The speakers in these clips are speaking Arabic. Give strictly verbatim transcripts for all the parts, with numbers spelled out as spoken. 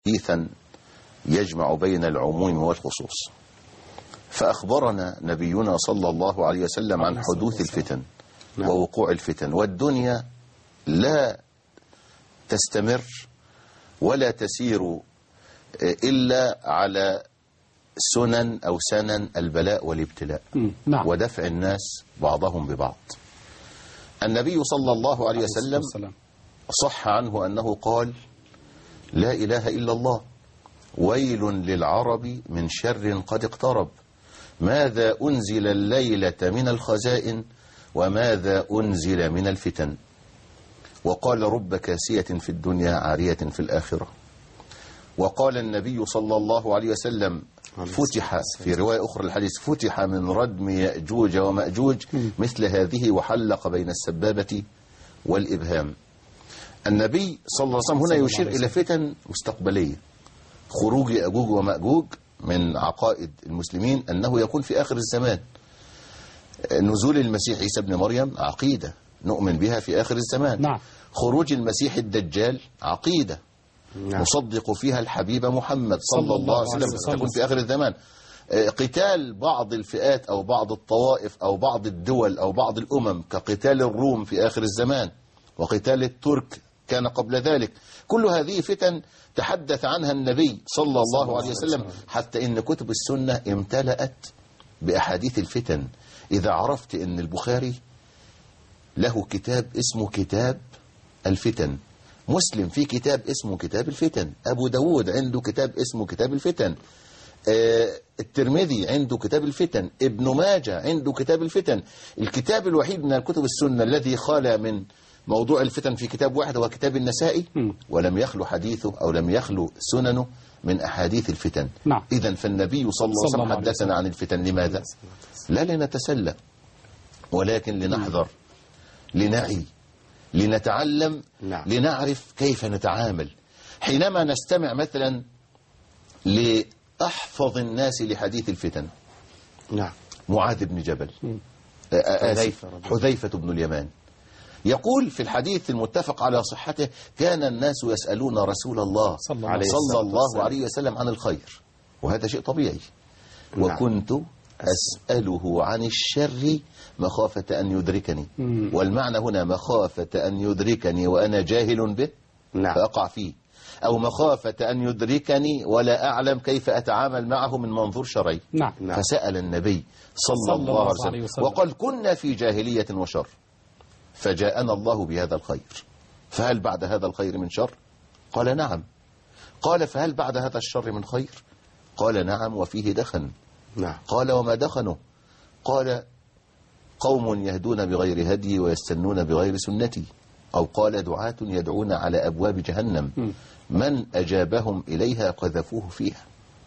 حديثا يجمع بين العموم والخصوص. فأخبرنا نبينا صلى الله عليه وسلم عن حدوث الفتن ووقوع الفتن، والدنيا لا تستمر ولا تسير إلا على سنن أو سنن البلاء والابتلاء نعم. ودفع الناس بعضهم ببعض. النبي صلى الله عليه وسلم صح عنه أنه قال: لا إله إلا الله، ويل للعرب من شر قد اقترب، ماذا أنزل الليلة من الخزائن وماذا أنزل من الفتن. وقال: رب كاسية في الدنيا عارية في الآخرة. وقال النبي صلى الله عليه وسلم: فتح في رواية أخرى الحديث: فتح من ردم يأجوج ومأجوج مثل هذه وحلق بين السبابة والإبهام. النبي صلى الله عليه وسلم هنا يشير إلى فتن مستقبلية، خروج يأجوج ومأجوج من عقائد المسلمين أنه يكون في آخر الزمان. نزول المسيح عيسى ابن مريم عقيدة نؤمن بها في آخر الزمان. نعم. خروج المسيح الدجال عقيدة نعم. نصدق فيها الحبيب محمد صلى الله عليه وسلم تكون في آخر الزمان. قتال بعض الفئات أو بعض الطوائف أو بعض الدول أو بعض الأمم كقتال الروم في آخر الزمان، وقتال الترك كان قبل ذلك. كل هذه فتن تحدث عنها النبي صلى الله عليه وسلم، حتى إن كتب السنة امتلأت بأحاديث الفتن. إذا عرفت أن البخاري له كتاب اسمه كتاب الفتن، مسلم في كتاب اسمه كتاب الفتن، أبو داود عنده كتاب اسمه كتاب الفتن، آه الترمذي عنده كتاب الفتن، ابن ماجه عنده كتاب الفتن. الكتاب الوحيد من الكتب السنة الذي خالى من موضوع الفتن في كتاب واحد هو كتاب النسائي، ولم يخلو حديثه أو لم يخلو سننه من أحاديث الفتن. نعم. إذن فالنبي صلى الله عليه وسلم حدثنا عن الفتن. لماذا؟ لا لنتسلى، ولكن لنحذر، لنعي، لنتعلم، نعم. لنعرف كيف نتعامل حينما نستمع مثلا لأحفظ الناس لحديث الفتن. نعم. معاذ بن جبل، حذيفة بن اليمان، يقول في الحديث المتفق على صحته: كان الناس يسألون رسول الله صلى, عليه صلى الله عليه وسلم عن الخير، وهذا شيء طبيعي. نعم. وكنت أسأله عن الشر مخافة أن يدركني. مم. والمعنى هنا مخافة أن يدركني وأنا جاهل به، نعم. فأقع فيه، أو مخافة أن يدركني ولا أعلم كيف أتعامل معه من منظور شرعي. نعم. فسأل النبي صلى, صلى الله عليه وسلم, وسلم وقال: كنا في جاهلية وشر، فجاءنا الله بهذا الخير، فهل بعد هذا الخير من شر؟ قال: نعم. قال: فهل بعد هذا الشر من خير؟ قال: نعم، وفيه دخن. نعم. قال: وما دخنه؟ قال: قوم يهدون بغير هدي ويستنون بغير سنتي، أو قال: دعاة يدعون على أبواب جهنم، من أجابهم إليها قذفوه فيها.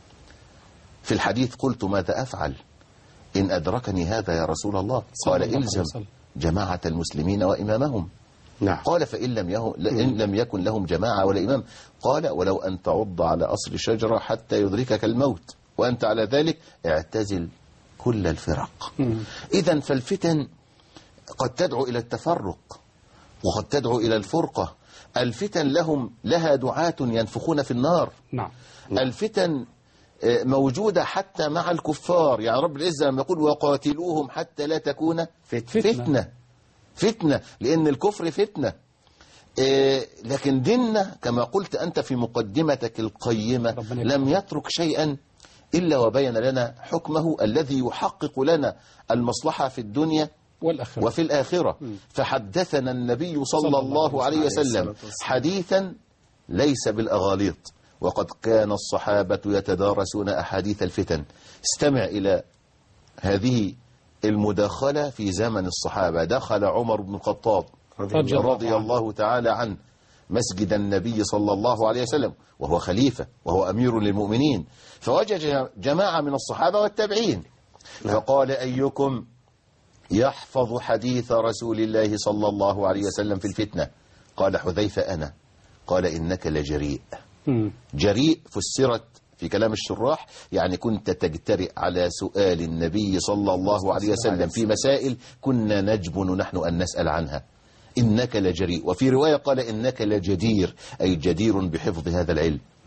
في الحديث قلت: ماذا أفعل إن أدركني هذا يا رسول الله؟ قال: إلزم جماعة المسلمين وإمامهم. نعم. قال: فإن لم, يه... إن لم يكن لهم جماعة ولا إمام؟ قال: ولو أن تعض على أصل شجرة حتى يدركك الموت وأنت على ذلك، اعتزل كل الفرق. إذن فالفتن قد تدعو إلى التفرق وقد تدعو إلى الفرقة. الفتن لهم لها دعاة ينفخون في النار. نعم. الفتن موجودة حتى مع الكفار، يعني رب العزة لما يقول: وقاتلوهم حتى لا تكون فتنة. فتنة, فتنة لأن الكفر فتنة. إيه لكن ديننا كما قلت أنت في مقدمتك القيمة لم يترك شيئا إلا وبين لنا حكمه الذي يحقق لنا المصلحة في الدنيا والآخرة وفي الآخرة. م. فحدثنا النبي صلى, صلى الله عليه وسلم حديثا ليس بالأغاليط، وقد كان الصحابة يتدارسون أحاديث الفتن. استمع إلى هذه المداخلة في زمن الصحابة. دخل عمر بن الخطاب رضي, رضي الله تعالى عنه مسجد النبي صلى الله عليه وسلم وهو خليفة وهو أمير للمؤمنين، فوجد جماعة من الصحابة والتابعين، فقال: أيكم يحفظ حديث رسول الله صلى الله عليه وسلم في الفتنة؟ قال: حذيفة أنا. قال: إنك لجريء. جريء فسرت في كلام الشراح يعني كنت تجترئ على سؤال النبي صلى الله عليه وسلم في مسائل كنا نجبن نحن أن نسأل عنها. إنك لجريء. وفي رواية قال: إنك لجدير، أي جدير بحفظ هذا العلم.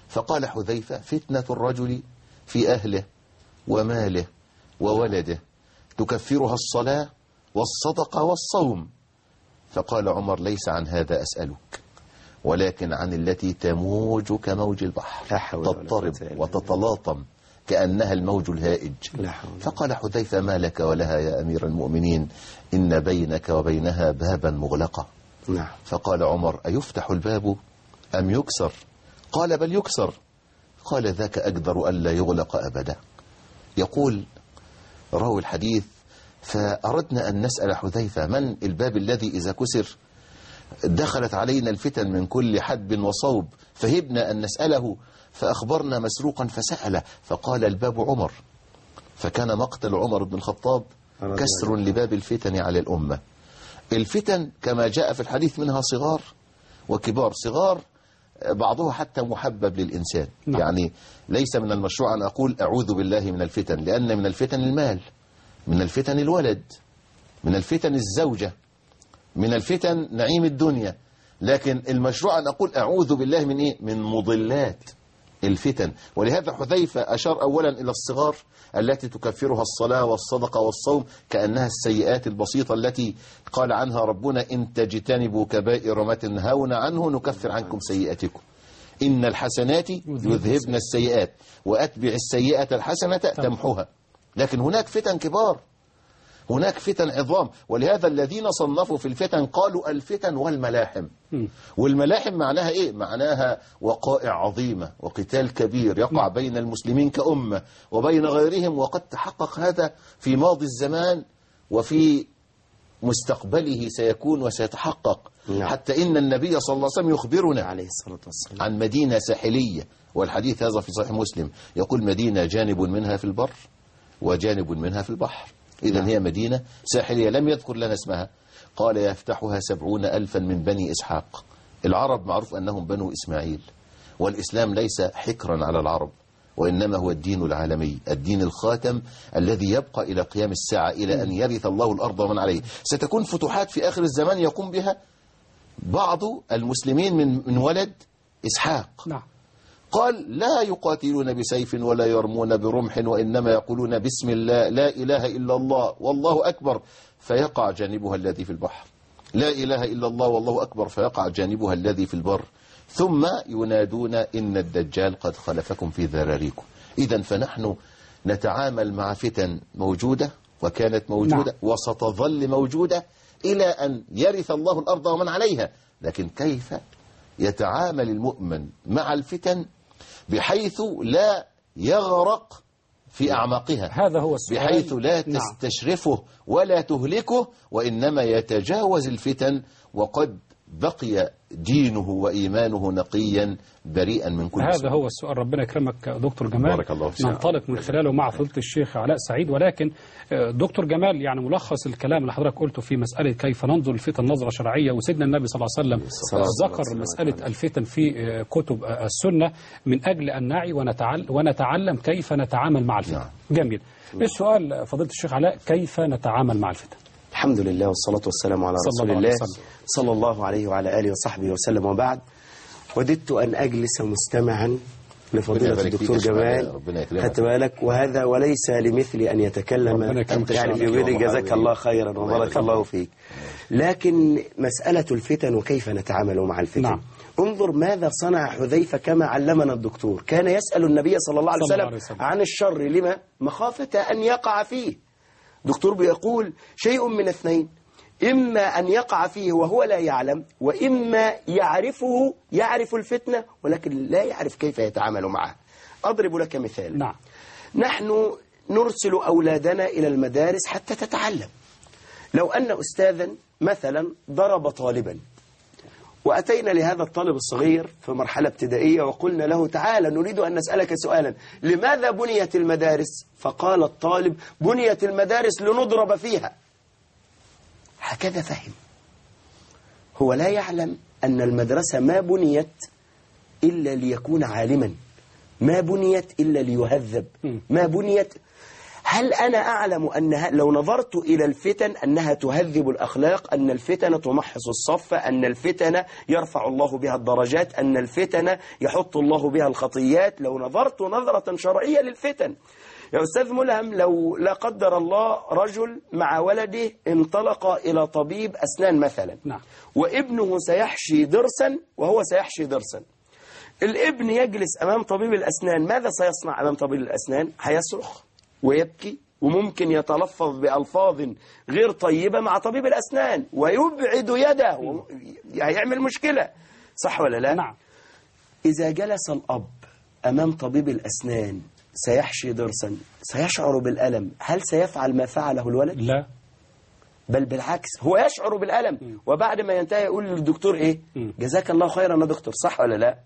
فقال حذيفة: فتنة الرجل في أهله وماله وولده تكفرها الصلاة والصدقة والصوم. فقال عمر: ليس عن هذا أسألك، ولكن عن التي تموج كموج البحر، تضطرب وتتلاطم كأنها الموج الهائج. فقال حذيفة: ما لك ولها يا أمير المؤمنين؟ إن بينك وبينها بابا مغلقا. فقال عمر: أيفتح الباب أم يكسر؟ قال: بل يكسر. قال: ذاك أقدر ألا يغلق أبدا. يقول راوي الحديث: فأردنا أن نسأل حذيفة: من الباب الذي إذا كسر دخلت علينا الفتن من كل حدب وصوب، فهبنا أن نسأله، فأخبرنا مسروقا فسأله، فقال: الباب عمر. فكان مقتل عمر بن الخطاب كسر لباب الفتن على الأمة. الفتن كما جاء في الحديث منها صغار وكبار. صغار بعضها حتى محبب للإنسان. نعم. يعني ليس من المشروع أن أقول أعوذ بالله من الفتن، لأن من الفتن المال، من الفتن الولد، من الفتن الزوجة، من الفتن نعيم الدنيا. لكن المشروع أن أقول أعوذ بالله من إيه؟ من مضلات الفتن. ولهذا حذيفة أشار أولا إلى الصغار التي تكفرها الصلاة والصدقة والصوم، كأنها السيئات البسيطة التي قال عنها ربنا: إن تجتنبوا كبائر ما تنهون عنه نكفر عنكم سيئاتكم، إن الحسنات يذهبن السيئات وأتبع السيئة الحسنة تمحوها. لكن هناك فتن كبار، هناك فتن عظام. ولهذا الذين صنفوا في الفتن قالوا الفتن والملاحم. والملاحم معناها إيه؟ معناها وقائع عظيمة وقتال كبير يقع بين المسلمين كأمة وبين غيرهم، وقد تحقق هذا في ماضي الزمان وفي مستقبله سيكون وسيتحقق. حتى إن النبي صلى الله عليه وسلم يخبرنا عليه الصلاة والسلام عن مدينة ساحلية، والحديث هذا في صحيح مسلم، يقول: مدينة جانب منها في البر وجانب منها في البحر. إذن هي مدينة ساحلية لم يذكر لنا اسمها. قال: يفتحها سبعون ألفا من بني إسحاق. العرب معروف أنهم بنو إسماعيل، والإسلام ليس حكرا على العرب، وإنما هو الدين العالمي، الدين الخاتم الذي يبقى إلى قيام الساعة، إلى أن يرث الله الأرض ومن عليه. ستكون فتوحات في آخر الزمان يقوم بها بعض المسلمين من من ولد إسحاق. نعم. قال: لا يقاتلون بسيف ولا يرمون برمح، وإنما يقولون بسم الله، لا إله إلا الله والله أكبر، فيقع جانبها الذي في البحر. لا إله إلا الله والله أكبر، فيقع جانبها الذي في البر. ثم ينادون: إن الدجال قد خلفكم في ذراريكم. إذن فنحن نتعامل مع فتن موجودة وكانت موجودة. نعم. وستظل موجودة إلى أن يرث الله الأرض ومن عليها. لكن كيف يتعامل المؤمن مع الفتن بحيث لا يغرق في أعماقها، هذا هو السؤال، بحيث لا تستشرفه ولا تهلكه، وإنما يتجاوز الفتن وقد بقي دينه وإيمانه نقيا بريئا من كل هذا سوء. هو السؤال. ربنا يكرمك دكتور جمال، بارك الله فيك. ننطلق من خلاله مع فضيلة الشيخ علاء سعيد. ولكن دكتور جمال، يعني ملخص الكلام اللي حضرتك قلته في مسألة كيف ننظر الفتن نظرة شرعية، وسيدنا النبي صلى الله عليه وسلم ذكر مسألة الفتن في كتب السنة من أجل أن نعي ونتعلم, ونتعلم كيف نتعامل مع الفتن. نعم. جميل. السؤال فضيلة الشيخ علاء: كيف نتعامل مع الفتن؟ الحمد لله والصلاة والسلام على رسول الله صلى الله عليه وعلى آله وصحبه وسلم، وبعد. وددت أن أجلس مستمعا لفضيلة الدكتور جمال، خدت بالك، وهذا وليس لمثلي أن يتكلم يعني في غير. جزاك الله خيرا وبارك الله فيك. لكن مسألة الفتن وكيف نتعامل مع الفتن. نعم. انظر ماذا صنع حذيفة كما علمنا الدكتور. كان يسأل النبي صلى الله عليه وسلم عن الشر، لما؟ مخافة أن يقع فيه. دكتور بيقول شيء من اثنين: إما أن يقع فيه وهو لا يعلم، وإما يعرفه، يعرف الفتنة ولكن لا يعرف كيف يتعامل معها. أضرب لك مثال. نعم. نحن نرسل أولادنا إلى المدارس حتى تتعلم. لو أن أستاذا مثلا ضرب طالبا، وأتينا لهذا الطالب الصغير في مرحلة ابتدائية وقلنا له: تعال نريد أن نسألك سؤالا، لماذا بنيت المدارس؟ فقال الطالب: بنيت المدارس لنضرب فيها. هكذا فهم. هو لا يعلم أن المدرسة ما بنيت إلا ليكون عالما، ما بنيت إلا ليهذب، ما بنيت. هل أنا أعلم أنها لو نظرت إلى الفتن أنها تهذب الأخلاق، أن الفتن تمحص الصف، أن الفتن يرفع الله بها الدرجات، أن الفتن يحط الله بها الخطيات، لو نظرت نظرة شرعية للفتن يا أستاذ ملهم، لو لا قدر الله رجل مع ولده انطلق إلى طبيب أسنان مثلا، نعم. وابنه سيحشي ضرسا وهو سيحشي ضرسا، الابن يجلس أمام طبيب الأسنان، ماذا سيصنع أمام طبيب الأسنان؟ هيصرخ ويبكي، وممكن يتلفظ بألفاظ غير طيبة مع طبيب الأسنان ويبعد يده، هيعمل مشكلة، صح ولا لا؟ نعم. إذا جلس الأب أمام طبيب الأسنان سيحشي ضرسا سيشعر بالألم، هل سيفعل ما فعله الولد؟ لا، بل بالعكس، هو يشعر بالألم م. وبعد ما ينتهي يقول للدكتور إيه؟ م. جزاك الله خيرا يا دكتور، صح ولا لا؟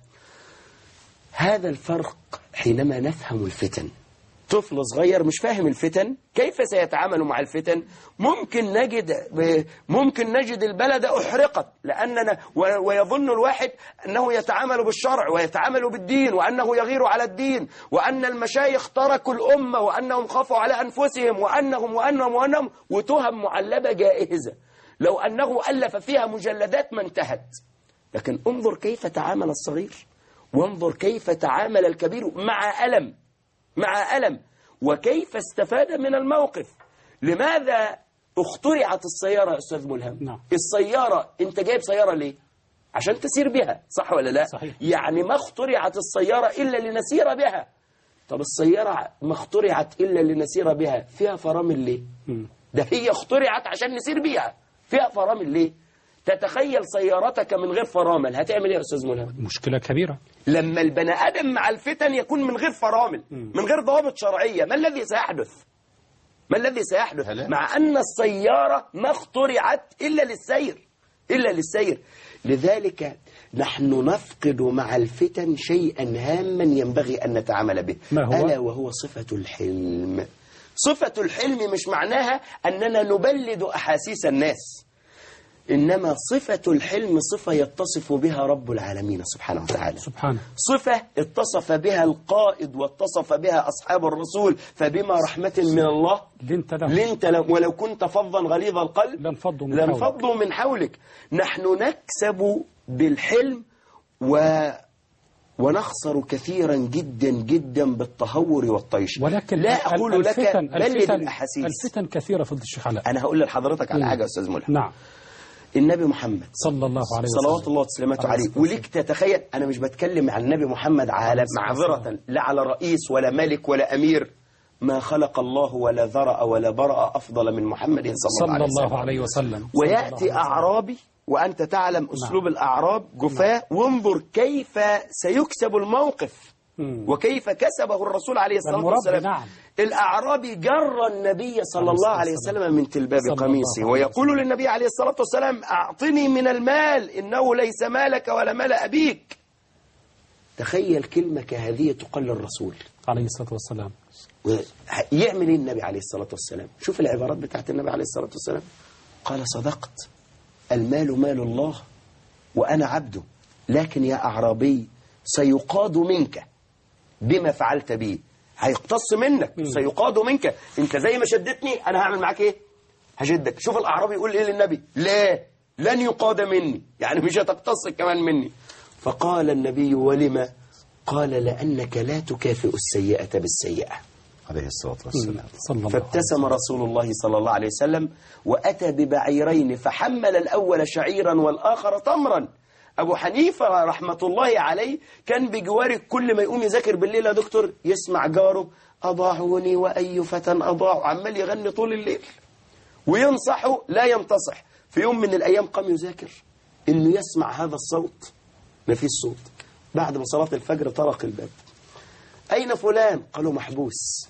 هذا الفرق حينما نفهم الفتن. طفل صغير مش فاهم الفتن، كيف سيتعامل مع الفتن؟ ممكن نجد ممكن نجد البلد أحرقت لأننا، ويظن الواحد أنه يتعامل بالشرع ويتعامل بالدين وأنه يغير على الدين وأن المشايخ تركوا الأمة وأنهم خافوا على أنفسهم وأنهم وأنهم وأنهم وتهم معلبة جائزة لو أنه ألف فيها مجلدات ما انتهت. لكن انظر كيف تعامل الصغير، وانظر كيف تعامل الكبير مع ألم مع ألم وكيف استفاد من الموقف. لماذا اخترعت السيارة يا أستاذ ملهم؟ نعم. السيارة أنت جايب سيارة ليه؟ عشان تسير بها، صح ولا لا؟ صحيح. يعني ما اخترعت السيارة إلا لنسير بها. طب السيارة ما اخترعت إلا لنسير بها، فيها فرامل ليه؟ م. ده هي اخترعت عشان نسير بها، فيها فرامل ليه؟ تتخيل سيارتك من غير فرامل هتعمل ايه يا أستاذ ملهم؟ مشكلة كبيرة. لما البني آدم مع الفتن يكون من غير فرامل، من غير ضوابط شرعية، ما الذي سيحدث؟ ما الذي سيحدث؟ مع أن السيارة ما اخترعت إلا للسير إلا للسير. لذلك نحن نفقد مع الفتن شيئا هاما ينبغي أن نتعامل به، ما هو؟ ألا وهو صفة الحلم. صفة الحلم مش معناها أننا نبلد أحاسيس الناس، إنما صفة الحلم صفة يتصف بها رب العالمين سبحانه وتعالى، سبحانه. صفة اتصف بها القائد واتصف بها أصحاب الرسول، فبما رحمة من الله لنت لهم, لنت لهم ولو كنت فظا غليظ القلب لانفضوا من, لانفضوا من حولك. نحن نكسب بالحلم و ونخسر كثيرا جدا جدا بالتهور والطيش. ولكن لا أقول لك بلد الأحاسيس. الفتن كثيرة فضل الشيخ علاء. أنا هقول لحضرتك على حاجة يا أستاذ ملهم. نعم. النبي محمد صلى الله عليه وسلم صلوات الله وسلامته عليه، وليك تتخيل، أنا مش بتكلم عن النبي محمد على معذرة لا على رئيس ولا ملك ولا أمير، ما خلق الله ولا ذرأ ولا برأ أفضل من محمد صلى, صلى الله, الله عليه وسلم. ويأتي أعرابي وأنت تعلم أسلوب نعم. الأعراب جفاة، وانظر كيف سيكسب الموقف وكيف كسبه الرسول عليه الصلاة والسلام. نعم. الأعرابي جر النبي صلى الله عليه وسلم من تلباب قميصه ويقول للنبي عليه الصلاة والسلام أعطني من المال إنه ليس مالك ولا مال أبيك. تخيل كلمة كهذه تقال للرسول عليه الصلاة والسلام. يعمل إيه النبي عليه الصلاة والسلام؟ شوف العبارات بتاعت النبي عليه الصلاة والسلام. قال صدقت، المال مال الله وأنا عبده، لكن يا أعرابي سيقاد منك بما فعلت بي، هيقتص منك م. سيقاد منك، انت زي ما شدتني انا هعمل معاك ايه؟ هشدك. شوف الاعرابي يقول ايه للنبي؟ لا لن يقاد مني، يعني مش هتقتص كمان مني. فقال النبي ولما؟ قال لانك لا تكافئ السيئة بالسيئة عليه الصلاة والسلام. فابتسم رسول الله صلى الله عليه وسلم واتى ببعيرين، فحمل الاول شعيرا والاخر تمرا. أبو حنيفة رحمة الله عليه كان بجواره كل ما يقوم يذاكر بالليل يا دكتور يسمع جاره أضاعوني وأي فتى أضاعوا، عمال يغني طول الليل وينصحه لا ينتصح. في يوم من الأيام قام يذاكر، إنه يسمع هذا الصوت، ما فيش صوت. بعد ما صلاة الفجر طرق الباب، أين فلان؟ قالوا محبوس.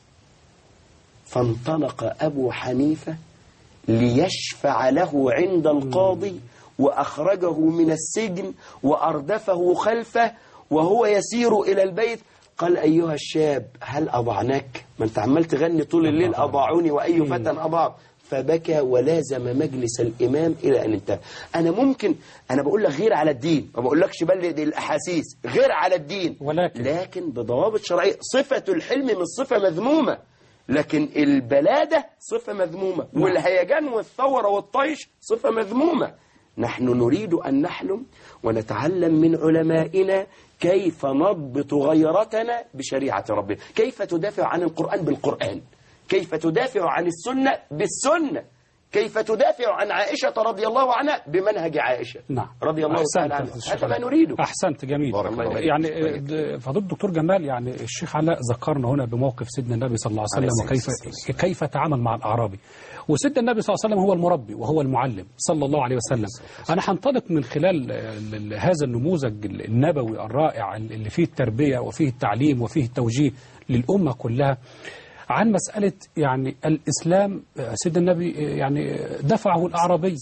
فانطلق أبو حنيفة ليشفع له عند القاضي وأخرجه من السجن وأردفه خلفه وهو يسير إلى البيت. قال أيها الشاب هل أضعناك؟ ما أنت عمال تغني طول الليل أضاعوني وأي فتى أضاع. فبكى ولازم مجلس الإمام إلى أن انتهى. أنا ممكن أنا بقول لك غير على الدين، ما بقول لكش بلد الأحاسيس، غير على الدين، ولكن لكن بضوابط شرعية. صفة الحلم من صفة مذمومة، لكن البلادة صفة مذمومة، والهيجان والثورة والطيش صفة مذمومة. نحن نريد أن نحلم ونتعلم من علمائنا كيف نضبط غيرتنا بشريعة ربنا، كيف تدافع عن القرآن بالقرآن، كيف تدافع عن السنة بالسنة، كيف تدافع عن عائشة رضي الله عنها بمنهج عائشة نعم. رضي الله تعالى عنها. هذا ما نريده. أحسنت، جميل. يعني فضيلة الدكتور جمال، يعني الشيخ علاء ذكرنا هنا بموقف سيدنا النبي صلى الله عليه وسلم وكيف كيف تعامل مع الأعرابي، وسيدنا النبي صلى الله عليه وسلم هو المربي وهو المعلم صلى الله عليه وسلم. أنا هنطلق من خلال هذا النموذج النبوي الرائع اللي فيه التربية وفيه التعليم وفيه التوجيه للأمة كلها عن مسألة يعني الإسلام. سيدنا النبي يعني دفعه الأعرابي،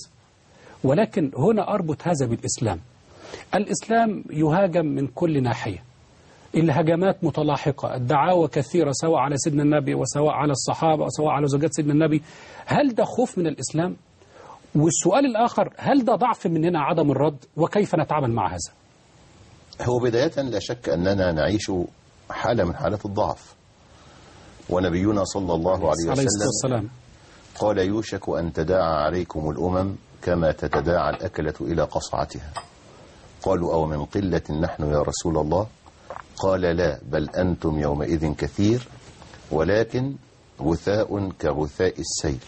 ولكن هنا أربط هذا بالإسلام. الإسلام يهاجم من كل ناحية، الهجمات متلاحقة، الدعاوى كثيرة سواء على سيدنا النبي وسواء على الصحابة وسواء على زوجات سيدنا النبي. هل ده خوف من الإسلام؟ والسؤال الآخر، هل ده ضعف مننا عدم الرد؟ وكيف نتعامل مع هذا؟ هو بداية لا شك أننا نعيش حالة من حالات الضعف، ونبينا صلى الله عليه وسلم قال يوشك أن تداعى عليكم الأمم كما تتداعى الأكلة إلى قصعتها. قالوا أو من قلة نحن يا رسول الله؟ قال لا، بل أنتم يومئذ كثير ولكن غثاء كغثاء السيل،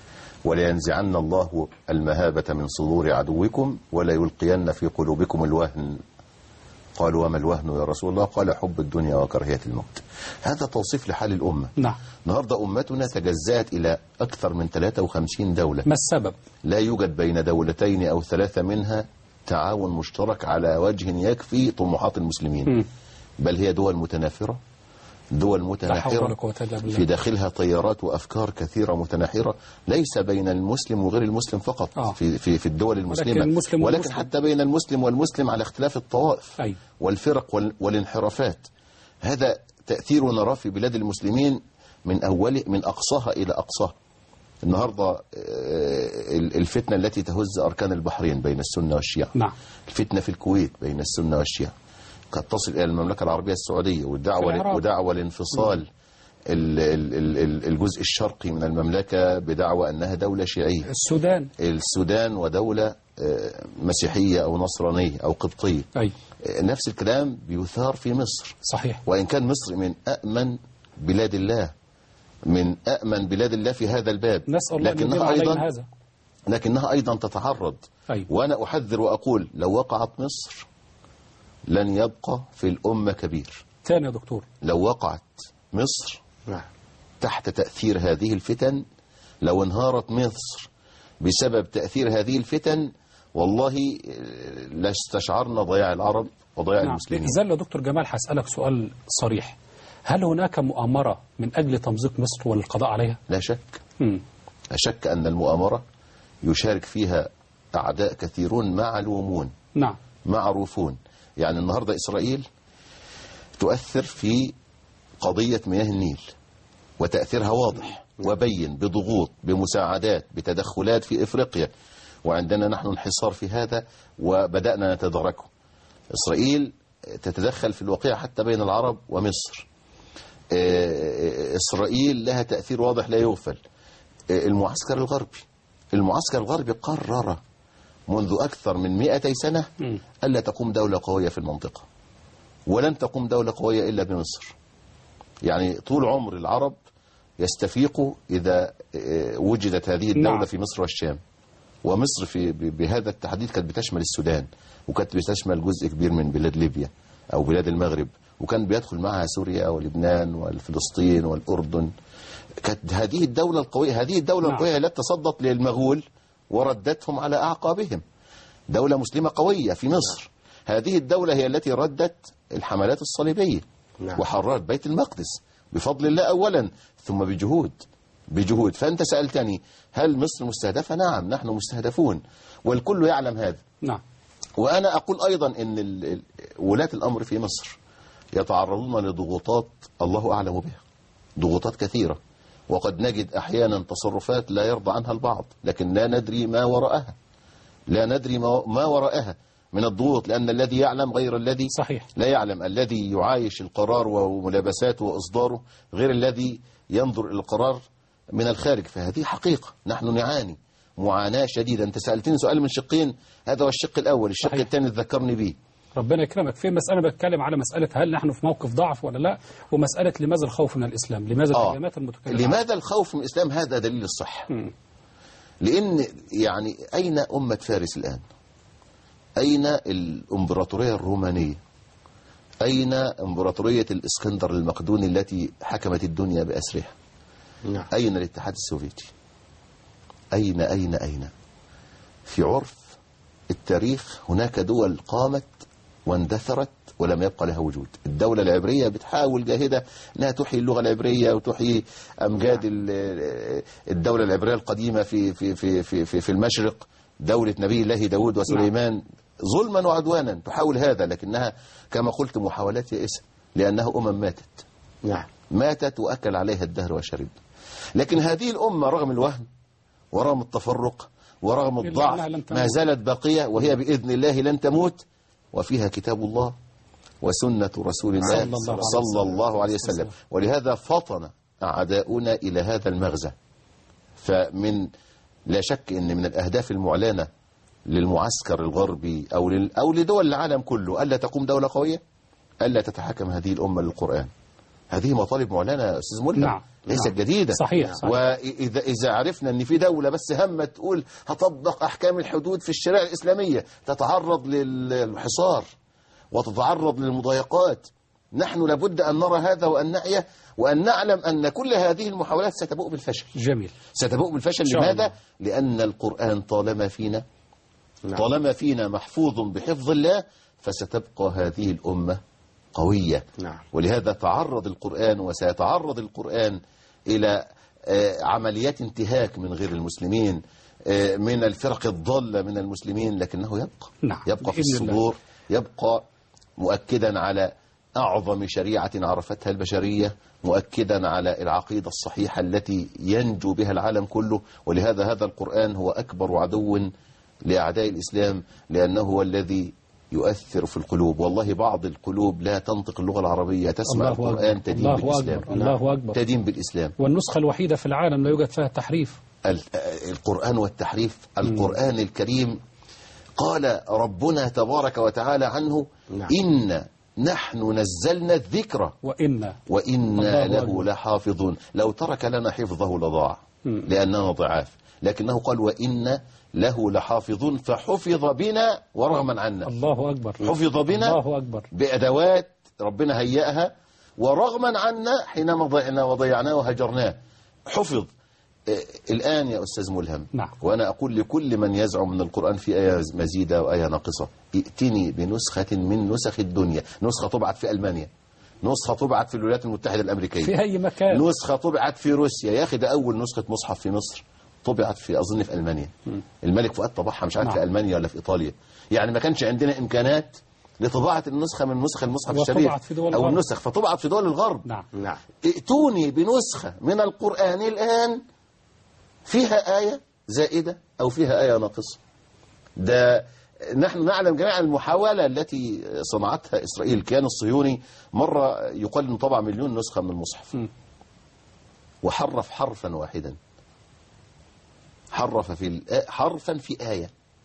ولينزعن الله المهابة من صدور عدوكم ولا يلقين في قلوبكم الوهن. قالوا وما الوهن يا رسول الله؟ قال حب الدنيا وكراهية الموت. هذا توصيف لحال الأمة. نعم. النهاردة أمتنا تجزأت إلى أكثر من ثلاثة وخمسين دولة. ما السبب؟ لا يوجد بين دولتين أو ثلاثة منها تعاون مشترك على وجه يكفي طموحات المسلمين. م. بل هي دول متنافرة، دول متناحرة في داخلها تيارات وأفكار كثيرة متناحرة، ليس بين المسلم وغير المسلم فقط. آه. في, في, في الدول المسلمة، ولكن, ولكن حتى بين المسلم والمسلم على اختلاف الطوائف. أي. والفرق وال والانحرافات. هذا تأثير نراه في بلاد المسلمين من أول من أقصاها إلى أقصاها. النهاردة الفتنة التي تهز أركان البحرين بين السنة والشيعة. نعم. الفتنة في الكويت بين السنة والشيعة قد تصل إلى المملكة العربية السعودية، والدعوة ودعوة لانفصال الجزء الشرقي من المملكة بدعوى أنها دولة شيعية. السودان السودان ودولة مسيحية أو نصرانية أو قبطية. أي. نفس الكلام بيثار في مصر. صحيح. وإن كان مصر من أأمن بلاد الله، من أأمن بلاد الله في هذا الباب، لكنها أيضا هذا. لكنها أيضا تتعرض. أي. وأنا أحذر وأقول لو وقعت مصر لن يبقى في الأمة كبير. ثاني يا دكتور، لو وقعت مصر تحت تأثير هذه الفتن، لو انهارت مصر بسبب تأثير هذه الفتن، والله لاستشعرنا ضياع العرب وضياع نعم. المسلمين. إذن يا دكتور جمال هسألك سؤال صريح، هل هناك مؤامرة من أجل تمزيق مصر والقضاء عليها؟ لا شك. م. لا شك أن المؤامرة يشارك فيها أعداء كثيرون معلومون. نعم. معروفون. يعني النهاردة إسرائيل تؤثر في قضية مياه النيل، وتأثيرها واضح وبين بضغوط، بمساعدات، بتدخلات في إفريقيا، وعندنا نحن انحصار في هذا وبدأنا نتداركه. إسرائيل تتدخل في الواقع حتى بين العرب ومصر. إسرائيل لها تأثير واضح لا يغفل. المعسكر الغربي المعسكر الغربي قرر منذ أكثر من مئتي سنة ألا تقوم دولة قوية في المنطقة، ولن تقوم دولة قوية إلا بمصر. يعني طول عمر العرب يستفيقوا إذا وجدت هذه الدولة نعم. في مصر والشام. ومصر في بهذا التحديد كانت بتشمل السودان، وكانت بتشمل جزء كبير من بلاد ليبيا أو بلاد المغرب، وكان بيدخل معها سوريا ولبنان والفلسطين والأردن. كانت هذه الدولة القوية هذه الدولة نعم. القوية التي تصدت للمغول وردتهم على أعقابهم. دولة مسلمة قوية في مصر. هذه الدولة هي التي ردت الحملات الصليبية نعم. وحررت بيت المقدس بفضل الله أولا، ثم بجهود بجهود فأنت سألتني هل مصر مستهدفة؟ نعم، نحن مستهدفون والكل يعلم هذا. نعم. وأنا أقول أيضا أن ولاة الأمر في مصر يتعرضون لضغوطات الله أعلم بها، ضغوطات كثيرة، وقد نجد أحيانا تصرفات لا يرضى عنها البعض، لكن لا ندري ما وراءها لا ندري ما وراءها من الضغوط، لأن الذي يعلم غير الذي صحيح. لا يعلم. الذي يعايش القرار وملابساته وإصداره غير الذي ينظر إلى القرار من الخارج. فهذه حقيقة نحن نعاني معاناة شديدة. أنت سألتني سؤال من شقين، هذا هو الشق الأول. الشق صحيح. الثاني ذكرني به. ربنا يكرمك. في مسألة بتكلم على مسألة هل نحن في موقف ضعف ولا لا، ومسألة لماذا الخوف من الإسلام، لماذا آه. الهجمات المتكررة. لماذا الخوف من الإسلام؟ هذا دليل الصحة. م. لأن يعني أين أمة فارس الآن؟ أين الإمبراطورية الرومانية؟ أين إمبراطورية الإسكندر المقدوني التي حكمت الدنيا بأسرها؟ نعم. أين الاتحاد السوفيتي؟ أين أين أين؟ في عرف التاريخ هناك دول قامت واندثرت ولم يبقى لها وجود. الدولة العبرية بتحاول جاهدة أنها تحيي اللغة العبرية وتحيي أمجاد الدولة العبرية القديمة في في في في في, في المشرق، دولة نبي الله داود وسليمان، ظلما وعدوانا تحاول هذا، لكنها كما قلت محاولات يائسة، لأنها أمم ماتت. نعم. ماتت وأكل عليها الدهر وشرب. لكن هذه الأمة رغم الوهن ورغم التفرق ورغم الضعف ما زالت باقية، وهي بإذن الله لن تموت، وفيها كتاب الله وسنة رسول الله صلى الله عليه وسلم. ولهذا فطن أعداؤنا إلى هذا المغزى. فمن لا شك أن من الأهداف المعلنة للمعسكر الغربي أو أو لدول العالم كله ألا تقوم دولة قوية، ألا تتحكم هذه الأمة للقرآن. هذه مطالب معلنة يا أستاذ ملهم. نعم. ليست نعم. جديدة. صحيح. صحيح. وإذا إذا عرفنا أن في دولة بس همت تقول هطبق أحكام الحدود في الشريعة الإسلامية، تتعرض للحصار وتتعرض للمضايقات. نحن لابد أن نرى هذا وأن نعيه وأن نعلم أن كل هذه المحاولات ستبوء بالفشل. جميل. ستبوء بالفشل. لماذا؟ لأن القرآن طالما فينا نعم. طالما فينا محفوظ بحفظ الله، فستبقى هذه الأمة قوية. نعم. ولهذا تعرض القرآن وسيتعرض القرآن إلى عمليات انتهاك من غير المسلمين، من الفرق الضالة من المسلمين، لكنه يبقى نعم. يبقى في الصدور، يبقى مؤكدا على أعظم شريعة عرفتها البشرية، مؤكدا على العقيدة الصحيحة التي ينجو بها العالم كله. ولهذا هذا القرآن هو أكبر عدو لأعداء الإسلام، لأنه هو الذي يؤثر في القلوب. والله بعض القلوب لا تنطق اللغة العربية، تسمع القرآن تدين الله بالإسلام. أكبر. الله أكبر. تدين بالإسلام. والنسخة الوحيدة في العالم لا يوجد فيها التحريف. القرآن والتحريف. القرآن الكريم قال ربنا تبارك وتعالى عنه نعم. إن نحن نزلنا الذكر وإنا وإنا له لحافظون. لو ترك لنا حفظه لضاع لأننا ضعاف، لكنه قال وإن له لحافظون، فحفظ بنا ورغما عنا. الله أكبر. حفظ بنا الله أكبر. بأدوات ربنا هيئها، ورغما عنا حينما ضيعناه وضيعناه وهجرناه. حفظ. الآن يا أستاذ ملهم نعم. وأنا أقول لكل من يزعم من القرآن في آية مزيدة وآية ناقصة، ائتني بنسخة من نسخ الدنيا. نسخة طبعت في ألمانيا، نسخة طبعت في الولايات المتحدة الأمريكية، في أي مكان، نسخة طبعت في روسيا. يا أخي ده أول نسخة مصحف في مصر طبعت في أظن في ألمانيا. م. الملك فؤاد طبعها مش عارف نعم. في ألمانيا ولا في إيطاليا. يعني ما كانش عندنا إمكانات لطباعة النسخة من نسخ المصحف الشريف أو النسخ، فطبعت في دول الغرب. نعم. نعم. ائتوني بنسخة من القرآن الآن فيها آية زائدة أو فيها آية ناقصة. ده نحن نعلم جميعا المحاولة التي صنعتها إسرائيل، الكيان الصهيوني، مرة يقال إنه طبع مليون نسخة من المصحف م. وحرف حرفا واحدا، حرف في حرفا في آية.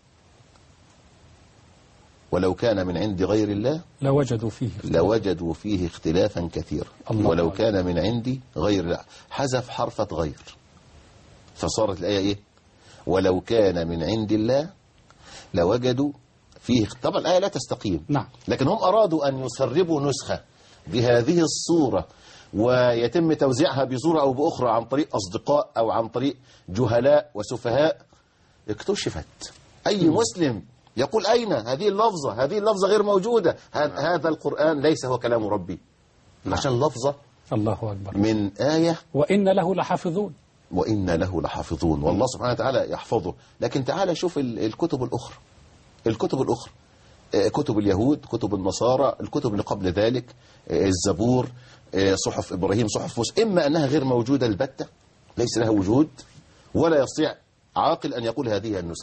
ولو كان من عند غير الله لوجدوا فيه لوجدوا فيه اختلافا كثيرا. ولو كان من عندي غير الله، حذف حرفة غير، فصارت الآية إيه؟ ولو كان من عند الله لوجدوا فيه. طبعا الآية لا تستقيم. نعم. لكن هم أرادوا أن يسربوا نسخة بهذه الصورة ويتم توزيعها بصورة أو بأخرى عن طريق أصدقاء أو عن طريق جهلاء وسفهاء. اكتشفت أي مسلم يقول أين هذه اللفظة؟ هذه اللفظة غير موجودة. هذا القرآن ليس هو كلام ربي. نعم. عشان لفظة الله أكبر من آية وإن له لحافظون وإن له لحافظون. والله سبحانه وتعالى يحفظه. لكن تعالى شوف الكتب الأخرى، الكتب الأخرى، كتب اليهود، كتب النصارى، الكتب اللي قبل ذلك، الزبور، صحف إبراهيم، صحف موسى، إما أنها غير موجودة البتة، ليس لها وجود، ولا يستطيع عاقل أن يقول هذه النسخة،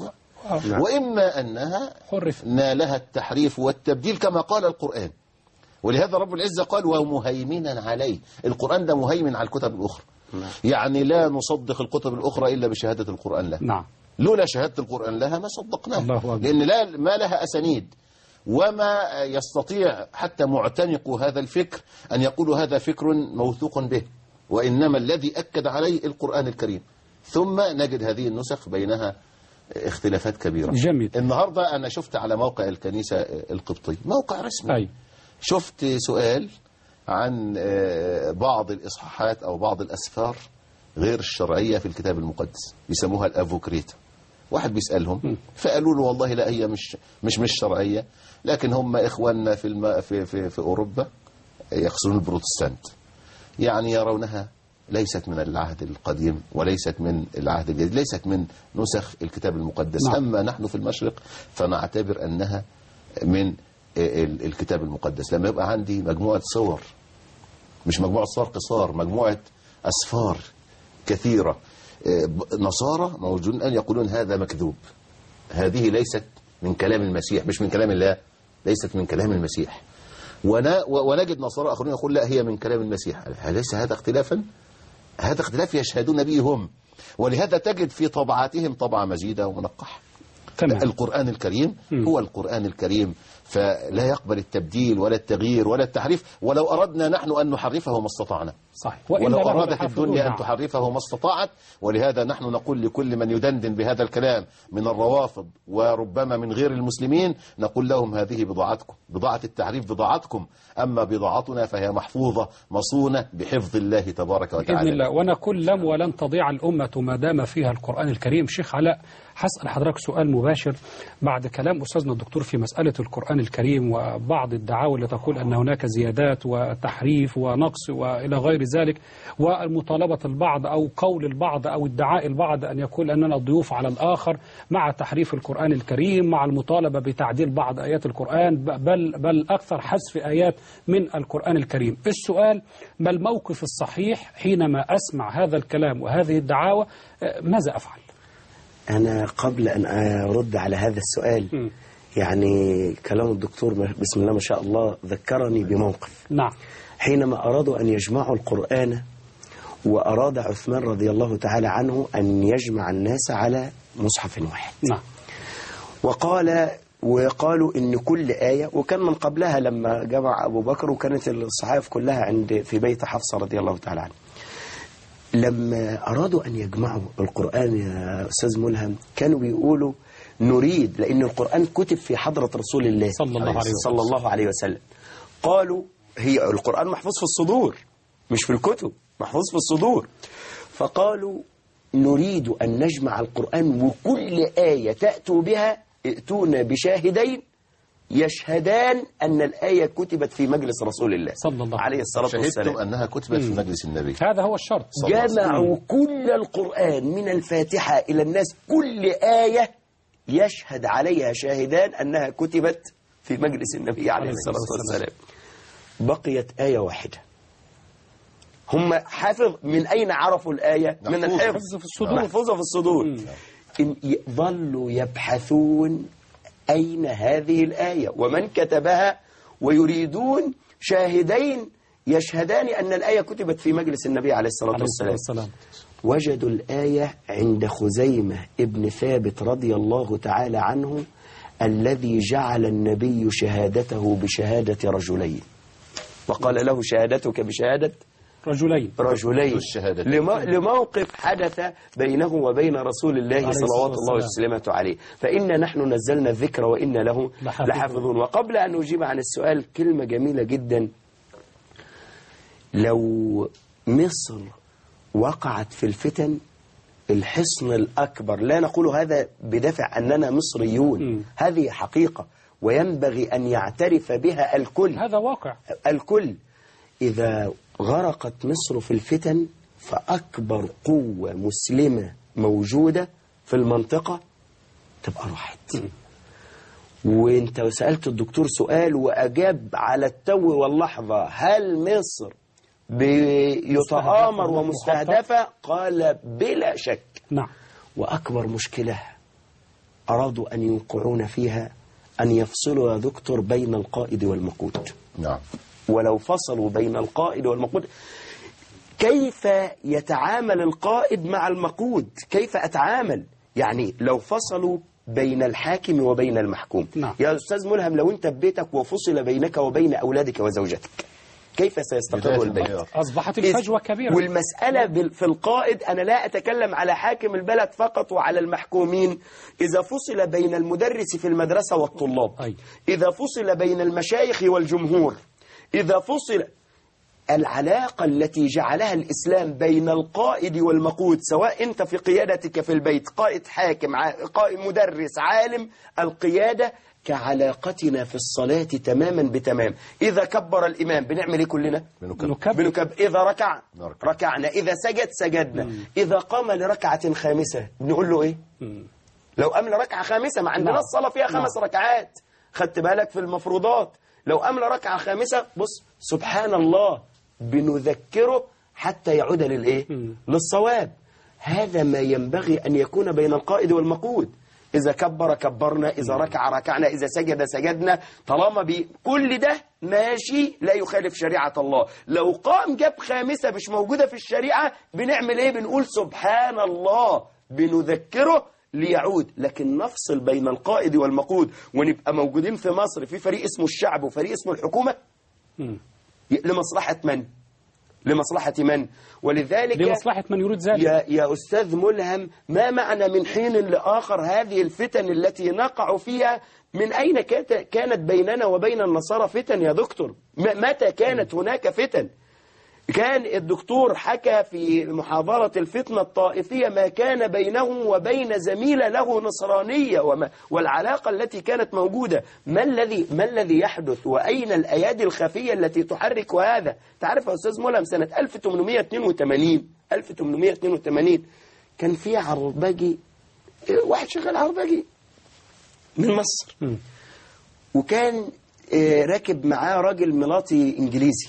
آه. وإما أنها حرف نالها التحريف والتبديل كما قال القرآن. ولهذا رب العزة قال ومهيمنا عليه. القرآن ده مهيمن على الكتب الأخرى. نعم. يعني لا نصدق الكتب الأخرى إلا بشهادة القرآن لها. نعم. لولا شهادة القرآن لها ما صدقناها، لأن لا ما لها أسانيد، وما يستطيع حتى معتنق هذا الفكر أن يقول هذا فكر موثوق به، وإنما الذي أكد عليه القرآن الكريم. ثم نجد هذه النسخ بينها اختلافات كبيرة. جميل. النهاردة أنا شفت على موقع الكنيسة القبطي، موقع رسمي، أي. شفت سؤال عن بعض الإصحاحات أو بعض الأسفار غير الشرعية في الكتاب المقدس، بيسموها الأفوكريتا. واحد بيسألهم فقالوا له والله لا، هي مش مش مش شرعية، لكن هم إخواننا في الم... في في في أوروبا يقصدون البروتستانت، يعني يرونها ليست من العهد القديم وليست من العهد الجديد، ليست من نسخ الكتاب المقدس. نعم. أما نحن في المشرق فنعتبر أنها من الكتاب المقدس. لما يبقى عندي مجموعة صور، مش مجموعة صور قصار، مجموعة أسفار كثيرة، نصارى موجودون الآن يقولون هذا مكذوب، هذه ليست من كلام المسيح، مش من كلام الله، ليست من كلام المسيح. ونجد نصارى آخرين يقول لا هي من كلام المسيح. ليس هذا اختلافا؟ هذا اختلاف يشهدون به هم، ولهذا تجد في طبعاتهم طبعة مزيدة ومنقحة. القرآن الكريم هو القرآن الكريم، فلا يقبل التبديل ولا التغيير ولا التحريف، ولو أردنا نحن أن نحرفه ما استطعنا. صحيح. ولو أرادت الدنيا أن تحرفه ما استطاعت. ولهذا نحن نقول لكل من يدندن بهذا الكلام من الروافض وربما من غير المسلمين، نقول لهم هذه بضاعتكم، بضاعة التحريف بضاعتكم، أما بضاعتنا فهي محفوظة مصونة بحفظ الله تبارك وتعالى بإذن الله. ونقول لم ولن تضيع الأمة ما دام فيها القرآن الكريم. شيخ علاء، هسأل حضرتك سؤال مباشر بعد كلام أستاذنا الدكتور في مسألة القرآن الكريم وبعض الدعاوى اللي تقول أن هناك زيادات وتحريف ونقص وإلى غير ذلك، والمطالبة البعض أو قول البعض أو ادعاء البعض أن يقول أننا ضيوف على الآخر مع تحريف القرآن الكريم، مع المطالبة بتعديل بعض آيات القرآن، بل, بل أكثر حذف آيات من القرآن الكريم. السؤال: ما الموقف الصحيح حينما أسمع هذا الكلام وهذه الدعاوى؟ ماذا أفعل؟ أنا قبل أن أرد على هذا السؤال م. يعني كلام الدكتور بسم الله ما شاء الله ذكرني بموقف. نعم. حينما أرادوا أن يجمعوا القرآن، وأراد عثمان رضي الله تعالى عنه أن يجمع الناس على مصحف واحد. نعم. وقال وقالوا إن كل آية، وكان من قبلها لما جمع أبو بكر وكانت الصحائف كلها عند في بيت حفصة رضي الله تعالى عنه، لما أرادوا أن يجمعوا القرآن يا أستاذ ملهم كانوا بيقولوا نريد، لأن القرآن كتب في حضرة رسول الله صلى الله عليه وسلم, صلى الله عليه وسلم. قالوا هي القرآن محفوظ في الصدور مش في الكتب، محفوظ في الصدور. فقالوا نريد أن نجمع القرآن وكل آية تأتوا بها ائتونا بشاهدين يشهدان أن الآية كتبت في مجلس رسول الله صلى الله عليه الصلاة والسلام. شهدتم أنها كتبت في مجلس النبي. هذا هو الشرط. جمعوا كل القرآن من الفاتحة إلى الناس، كل آية يشهد عليها شاهدان أنها كتبت في مجلس النبي عليه الصلاة والسلام. بقيت آية واحدة. هم حافظ من أين عرفوا الآية؟ من الحفظ في الصدور. محفوظة في الصدور. ظلوا يبحثون أين هذه الآية ومن كتبها، ويريدون شاهدين يشهدان أن الآية كتبت في مجلس النبي عليه الصلاة والسلام. وجدوا الآية عند خزيمة ابن ثابت رضي الله تعالى عنه، الذي جعل النبي شهادته بشهادة رجلين، وقال له شهادتك بشهادة رجلين رجلين لموقف حدث بينه وبين رسول الله صلوات الله وسلامه عليه. فإن نحن نزلنا الذكر وإن له لحافظون. وقبل أن أجيب عن السؤال كلمة جميلة جدا: لو مصر وقعت في الفتن، الحصن الأكبر، لا نقول هذا بدافع أننا مصريون، م. هذه حقيقة وينبغي أن يعترف بها الكل، هذا واقع الكل. إذا غرقت مصر في الفتن فأكبر قوة مسلمة موجودة في المنطقة تبقى راحت. وانت سألت الدكتور سؤال وأجاب على التو واللحظة: هل مصر بيتآمر ومستهدفة؟ قال بلا شك. نعم. وأكبر مشكلة أرادوا أن يوقعون فيها أن يفصلوا يا دكتور بين القائد والمقود. نعم. ولو فصلوا بين القائد والمقود، كيف يتعامل القائد مع المقود؟ كيف أتعامل؟ يعني لو فصلوا بين الحاكم وبين المحكوم. نعم. يا أستاذ ملهم، لو أنت في بيتك وفصل بينك وبين أولادك وزوجتك، كيف سيستقر البيت؟ أصبحت الفجوة كبيرة. والمسألة في القائد، أنا لا أتكلم على حاكم البلد فقط وعلى المحكومين. إذا فصل بين المدرس في المدرسة والطلاب، أي. إذا فصل بين المشايخ والجمهور، إذا فصل، العلاقة التي جعلها الإسلام بين القائد والمقود، سواء أنت في قيادتك في البيت قائد حاكم قائد مدرس عالم، القيادة كعلاقتنا في الصلاة تماما بتمام. إذا كبر الإمام بنعمل إيه كلنا؟ بنكبر. بنكبر. إذا ركع ركعنا، إذا سجد سجدنا. مم. إذا قام لركعة خامسة بنقول له إيه؟ مم. لو قام لركعة خامسة، ما عندنا الصلاة فيها خمس نعم. ركعات، خدت بالك في المفروضات. لو قام لركعة خامسة، بص سبحان الله، بنذكره حتى يعود للإيه؟ مم. للصواب. هذا ما ينبغي أن يكون بين القائد والمقود. إذا كبر كبرنا، إذا ركع ركعنا، إذا سجد سجدنا، طالما بكل ده ماشي لا يخالف شريعة الله. لو قام جاب خامسة مش موجودة في الشريعة، بنعمل إيه؟ بنقول سبحان الله، بنذكره ليعود. لكن نفصل بين القائد والمقود ونبقى موجودين في مصر في فريق اسمه الشعب وفريق اسمه الحكومة، م. لمصلحة من؟ لمصلحة من؟ ولذلك لمصلحة من يريد ذلك. يا, يا أستاذ ملهم، ما معنى من حين لآخر هذه الفتن التي نقع فيها؟ من أين كانت بيننا وبين النصارى فتن يا دكتور؟ متى كانت هناك فتن؟ كان الدكتور حكى في محاضرة الفتنة الطائفية ما كان بينه وبين زميلة له نصرانية وما والعلاقة التي كانت موجودة. ما الذي ما الذي يحدث؟ وأين الأيادي الخفية التي تحرك هذا؟ تعرف يا أستاذ ملهم، سنة ألف وثمانمائة واثنين وثمانين ألف وثمانمائة واثنين وثمانين كان في عربجي، واحد شغال عربجي من مصر، وكان راكب معاه راجل ملاطي إنجليزي،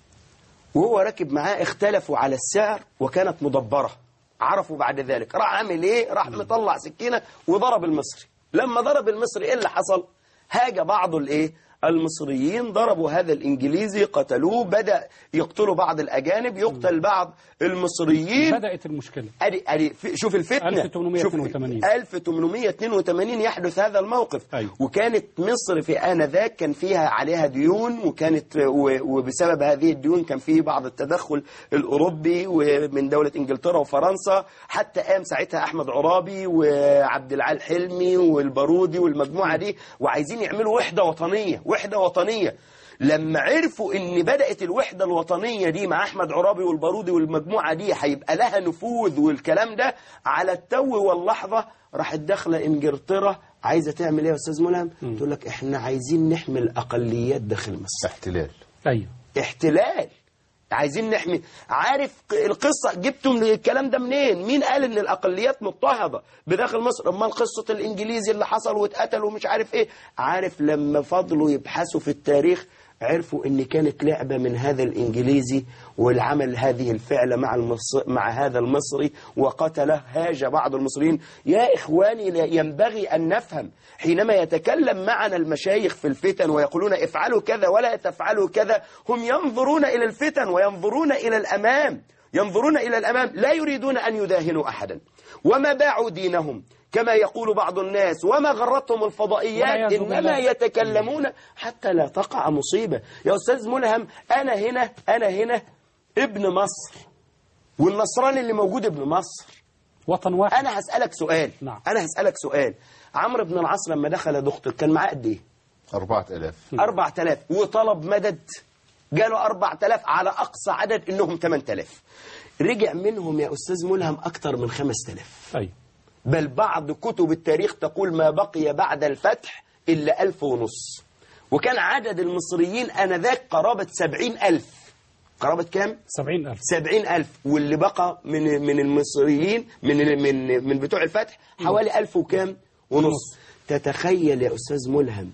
وهو راكب معاه اختلفوا على السعر وكانت مدبرة. عرفوا بعد ذلك، راح عامل ايه؟ راح مطلع سكينة وضرب المصري. لما ضرب المصري ايه اللي حصل؟ هاج بعض الايه المصريين، ضربوا هذا الإنجليزي، قتلوه، بدأ يقتلوا بعض الأجانب، يقتل بعض المصريين. بدأت المشكلة. أدي أدي شوف الفتنة. ألف وثمانمائة واثنين وثمانين ألف وثمانمائة واثنين وثمانين يحدث هذا الموقف. أيوة. وكانت مصر في آنذاك كان فيها عليها ديون، وكانت وبسبب هذه الديون كان فيه بعض التدخل الأوروبي ومن دولة إنجلترا وفرنسا، حتى قام ساعتها أحمد عرابي وعبد العال حلمي والبارودي والمجموعة دي، وعايزين يعملوا وحدة وطنية، وحدة وطنية. لما عرفوا ان بدأت الوحدة الوطنية دي مع احمد عرابي والبارودي والمجموعة دي هيبقى لها نفوذ والكلام ده، على التو واللحظة راحت داخله انجلترا عايزة تعمل ايه يا استاذ ملهم؟ تقول لك احنا عايزين نحمي الاقليات داخل مصر. احتلال. ايوه احتلال، عايزين نحمي. عارف القصة جبتم الكلام ده منين؟ مين قال ان الاقليات مضطهدة بداخل مصر؟ امال قصة الانجليزي اللي حصل واتقتل ومش عارف ايه. عارف لما فضلوا يبحثوا في التاريخ عرفوا ان كانت لعبة من هذا الانجليزي، والعمل هذه الفعلة مع المصر مع هذا المصري وقتله، هاج بعض المصريين. يا اخواني ينبغي ان نفهم، حينما يتكلم معنا المشايخ في الفتن ويقولون افعلوا كذا ولا تفعلوا كذا، هم ينظرون الى الفتن وينظرون الى الامام، ينظرون الى الامام، لا يريدون ان يداهنوا احدا. وما باعوا دينهم كما يقول بعض الناس، وما غرتهم الفضائيات، إنما يتكلمون حتى لا تقع مصيبة. يا أستاذ ملهم، أنا هنا أنا هنا ابن مصر، والنصراني اللي موجود ابن مصر، وطن واحد. أنا هسألك سؤال. نعم. أنا هسألك سؤال. عمرو بن العاص لما دخل دكتور كان معاه قد إيه؟ أربعة آلاف. أربعة آلاف، وطلب مدد جاله أربعة آلاف، على أقصى عدد إنهم ثمانية آلاف. رجع منهم يا أستاذ ملهم أكثر من خمسة آلاف. أي. بل بعض كتب التاريخ تقول ما بقي بعد الفتح إلا ألف ونص. وكان عدد المصريين آنذاك قرابة سبعين ألف. قرابة كام؟ سبعين ألف. سبعين ألف، واللي بقى من من المصريين من من من بتوع الفتح حوالي ألف وكام؟ ونص. تتخيل يا أستاذ ملهم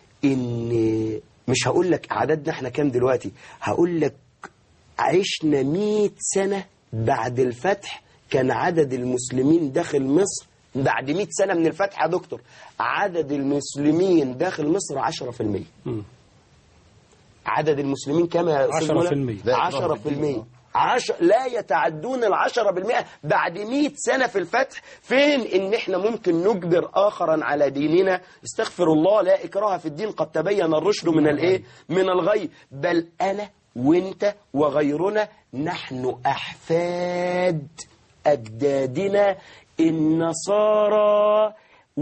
إن مش هقول لك عددنا احنا كام دلوقتي، هقول لك عشنا مئة سنة بعد الفتح كان عدد المسلمين داخل مصر بعد مئة سنة من الفتح يا دكتور عدد المسلمين داخل مصر عشرة في المئة. عدد المسلمين كم يا أستاذ عشرة في المئة؟ عشرة في المئة. عشر لا يتعدون العشرة بالمئة بعد مئة سنة في الفتح. فين إن إحنا ممكن نجبر آخرا على ديننا؟ استغفر الله، لا إكراه في الدين، قد تبين الرشد من الإيه؟ من الغي. بل أنا وإنت وغيرنا نحن أحفاد أجدادنا النصارى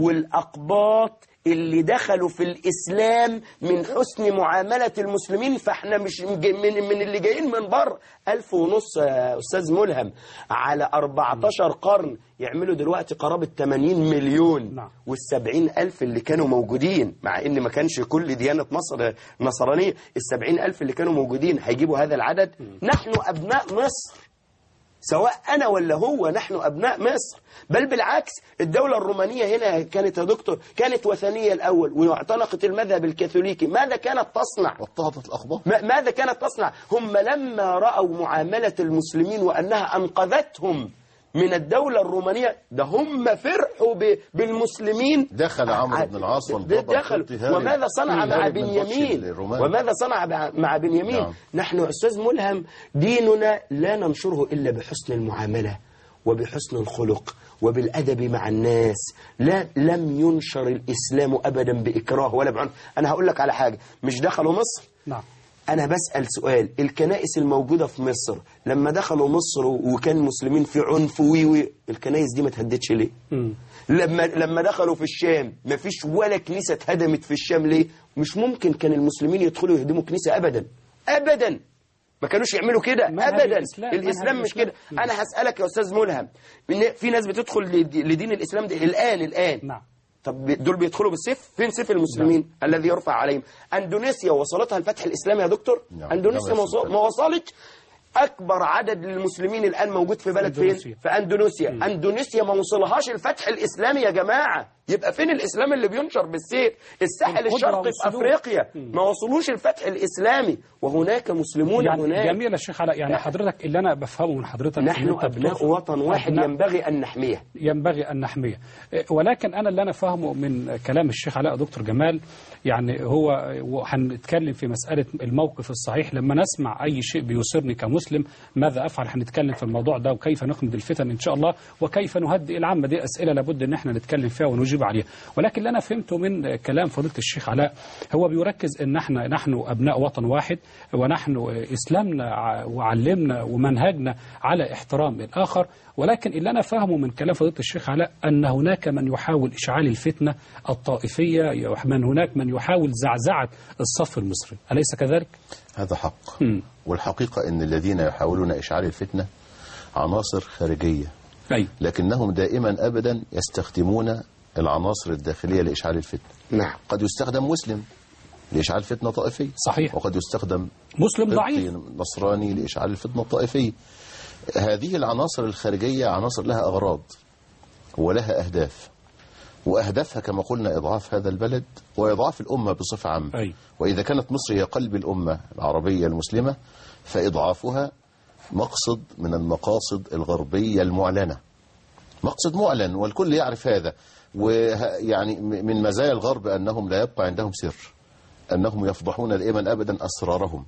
والأقباط اللي دخلوا في الإسلام من حسن معاملة المسلمين. فاحنا مش من, من اللي جايين من بره. ألف ونص يا أستاذ ملهم على أربعتاشر قرن يعملوا دلوقتي قرابة ثمانين مليون. نعم. والسبعين ألف اللي كانوا موجودين، مع إن ما كانش كل ديانة مصر نصرانية، السبعين ألف اللي كانوا موجودين هيجيبوا هذا العدد. نحن أبناء مصر، سواء أنا ولا هو، نحن أبناء مصر. بل بالعكس، الدولة الرومانية هنا كانت يا دكتور كانت وثنية الأول واعتنقت المذهب الكاثوليكي. ماذا كانت تصنع؟ واضطهدت الأخبار. ماذا كانت تصنع؟ هم لما رأوا معاملة المسلمين وأنها أنقذتهم من الدولة الرومانية، ده هم فرحوا بالمسلمين. دخل عمرو بن العاص دخل. وماذا صنع مع بنيامين؟ وماذا صنع مع بنيامين؟ نعم. نحن أستاذ ملهم ديننا لا ننشره إلا بحسن المعاملة وبحسن الخلق وبالأدب مع الناس. لا لم ينشر الإسلام أبدا بإكراه ولا بعنف. أنا هقول لك على حاجة، مش دخلوا مصر؟ نعم. أنا بسأل سؤال، الكنائس الموجودة في مصر لما دخلوا مصر وكان مسلمين في عنف وي الكنائس دي ما تهدتش ليه؟ م. لما لما دخلوا في الشام ما فيش ولا كنيسة اتهدمت في الشام ليه؟ مش ممكن كان المسلمين يدخلوا يهدموا كنيسة أبدا أبدا، ما كانوش يعملوا كده أبدا. الإسلام, الإسلام مش كده. أنا هسألك يا أستاذ ملهم، في ناس بتدخل لدين الإسلام ده الآن الآن نعم. طب دول بيدخلوا بالسيف؟ فين سيف المسلمين نعم. الذي يرفع عليهم؟ اندونيسيا وصلتها الفتح الاسلامي يا دكتور؟ نعم. اندونيسيا ما وصلت. اكبر عدد للمسلمين الان موجود في بلد فين؟ في اندونيسيا. م. اندونيسيا ما وصلهاش الفتح الاسلامي يا جماعه. يبقى فين الاسلام اللي بينشر بالسيف؟ الساحل الشرقي في افريقيا ما وصلوش الفتح الاسلامي وهناك مسلمون. يعني هناك. جميل يا شيخ علاء. يعني حضرتك اللي انا بفهمه من حضرتك، نحن ابناء وطن واحد ينبغي ان نحميه. ينبغي ان نحميه. ولكن انا اللي انا فاهمه من كلام الشيخ علاء دكتور جمال، يعني هو هنتكلم في مساله الموقف الصحيح لما نسمع اي شيء بيصيرني كمسلم ماذا افعل. هنتكلم في الموضوع ده وكيف نخمد الفتن ان شاء الله وكيف نهدئ العامه. دي اسئله لابد ان احنا نتكلم فيها ونجيب عليها. ولكن اللي انا فهمته من كلام فضيله الشيخ علاء هو بيركز ان احنا نحن ابناء وطن واحد، ونحن اسلامنا وعلمنا ومنهجنا على احترام الاخر. ولكن اللي انا فاهمه من كلام فضيله الشيخ علاء ان هناك من يحاول اشعال الفتنه الطائفيه، من هناك من يحاول زعزعه الصف المصري، اليس كذلك؟ هذا حق. م. والحقيقه ان الذين يحاولون اشعال الفتنه عناصر خارجيه. أي. لكنهم دائما ابدا يستخدمون العناصر الداخلية لإشعال الفتنة. نعم. قد يستخدم مسلم لإشعال فتنة طائفية. صحيح. وقد يستخدم مسلم ضعيف نصراني لإشعال الفتنة الطائفية. هذه العناصر الخارجية عناصر لها أغراض ولها أهداف، وأهدافها كما قلنا إضعاف هذا البلد وإضعاف الأمة بصفة عامة. أي. وإذا كانت مصر هي قلب الأمة العربية المسلمة فإضعافها مقصد من المقاصد الغربية المعلنة، مقصد معلن والكل يعرف هذا. ويعني من مزايا الغرب أنهم لا يبقى عندهم سر، أنهم يفضحون دائما أبدا أسرارهم.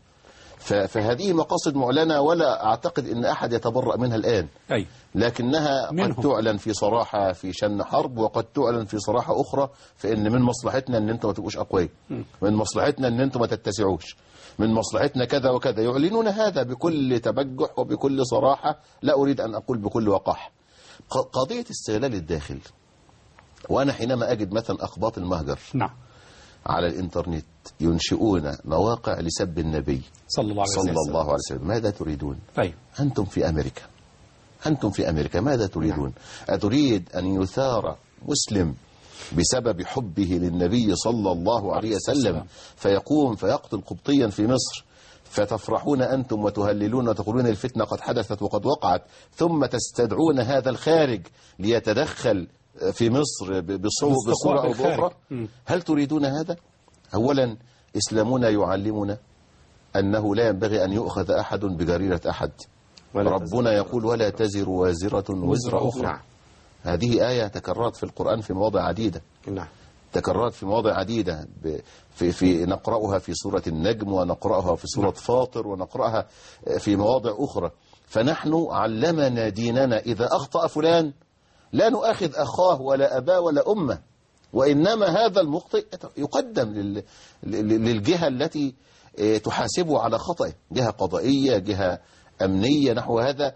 فهذه مقاصد معلنة ولا أعتقد أن أحد يتبرأ منها الآن. أي. لكنها منهم. قد تعلن في صراحة في شن حرب، وقد تعلن في صراحة أخرى في أن من مصلحتنا أن أنتم ما تبقوش أقوياء، من مصلحتنا أن أنتم ما تتسعوش، من مصلحتنا كذا وكذا. يعلنون هذا بكل تبجح وبكل صراحة، لا أريد أن أقول بكل وقاح. قضية استغلال الداخل، وأنا حينما أجد مثلا أخباط المهجر نعم. على الإنترنت ينشئون مواقع لسب النبي صلى الله عليه وسلم, صلى الله عليه وسلم. ماذا تريدون؟ طيب. أنتم في أمريكا، أنتم في أمريكا ماذا تريدون؟ نعم. أتريد أن يثار مسلم بسبب حبه للنبي صلى الله عليه وسلم فيقوم فيقتل قبطيا في مصر، فتفرحون أنتم وتهللون وتقولون الفتنة قد حدثت وقد وقعت، ثم تستدعون هذا الخارج ليتدخل في مصر بصورة أو بأخرى؟ هل تريدون هذا؟ أولا إسلامنا يعلمنا أنه لا ينبغي أن يؤخذ أحد بجريرة أحد. ربنا يقول ولا تزر وازرة وزر أخرى. هذه آية تكررت في القرآن في مواضع عديدة. نعم. تكررت في مواضع عديدة، في, في نقرأها في سورة النجم، ونقرأها في سورة فاطر، ونقرأها في مواضع أخرى. فنحن علمنا ديننا إذا أخطأ فلان لا نؤاخذ أخاه ولا أباه ولا أمه، وإنما هذا المخطئ يقدم للجهة التي تحاسبه على خطأه، جهة قضائية، جهة أمنية نحو هذا.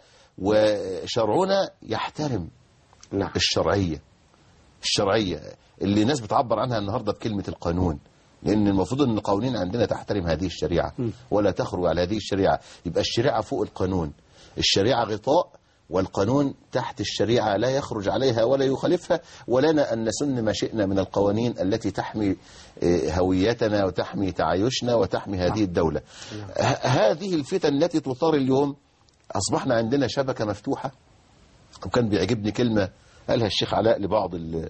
وشرعنا يحترم نعم. الشرعية الشرعية اللي الناس بتعبر عنها النهاردة بكلمة القانون، لأن المفروض أن القوانين عندنا تحترم هذه الشريعة ولا تخرج على هذه الشريعة. يبقى الشريعة فوق القانون، الشريعة غطاء والقانون تحت الشريعة لا يخرج عليها ولا يخالفها، ولنا أن نسن ما شئنا من القوانين التي تحمي هويتنا وتحمي تعايشنا وتحمي هذه الدولة. هذه الفتن التي تثار اليوم، أصبحنا عندنا شبكة مفتوحة. وكان بيعجبني كلمة قالها الشيخ علاء لبعض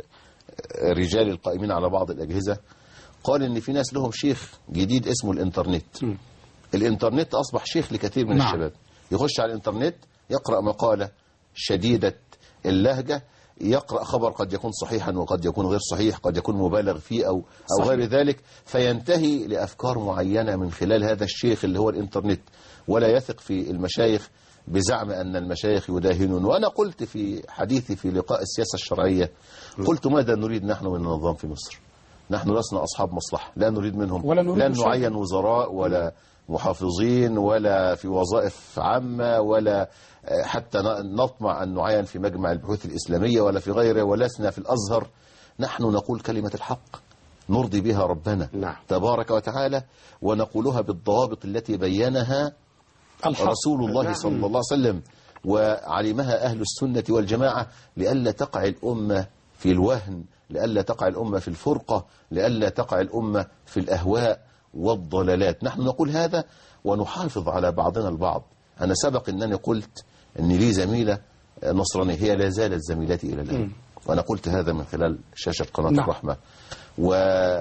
الرجال القائمين على بعض الأجهزة، قال إن في ناس لهم شيخ جديد اسمه الإنترنت. م. الإنترنت أصبح شيخ لكثير من نعم. الشباب يخش على الإنترنت يقرأ مقالة شديدة اللهجة، يقرأ خبر قد يكون صحيحا وقد يكون غير صحيح، قد يكون مبالغ فيه أو, أو غير ذلك، فينتهي لأفكار معينة من خلال هذا الشيخ اللي هو الإنترنت، ولا يثق في المشايخ بزعم أن المشايخ يداهنون. وأنا قلت في حديثي في لقاء السياسة الشرعية، قلت ماذا نريد نحن من النظام في مصر؟ نحن لسنا أصحاب مصلحة، لا نريد منهم ولا نريد لن نعين وزراء ولا محافظين ولا في وظائف عامة، ولا حتى نطمع أن نعين في مجمع البحوث الإسلامية ولا في غيره، ولسنا في الأزهر. نحن نقول كلمة الحق نرضي بها ربنا نعم. تبارك وتعالى، ونقولها بالضوابط التي بينها الحق. رسول الله نعم. صلى الله عليه وسلم، وعلمها أهل السنة والجماعة، لئلا تقع الأمة في الوهن، لئلا تقع الأمة في الفرقة، لئلا تقع الأمة في الأهواء والضلالات. نحن نقول هذا ونحافظ على بعضنا البعض. أنا سبق أنني قلت أن لي زميلة نصرانية، هي لا زالت زميلتي إلى الآن، وأنا قلت هذا من خلال شاشة قناة نعم. الرحمة. و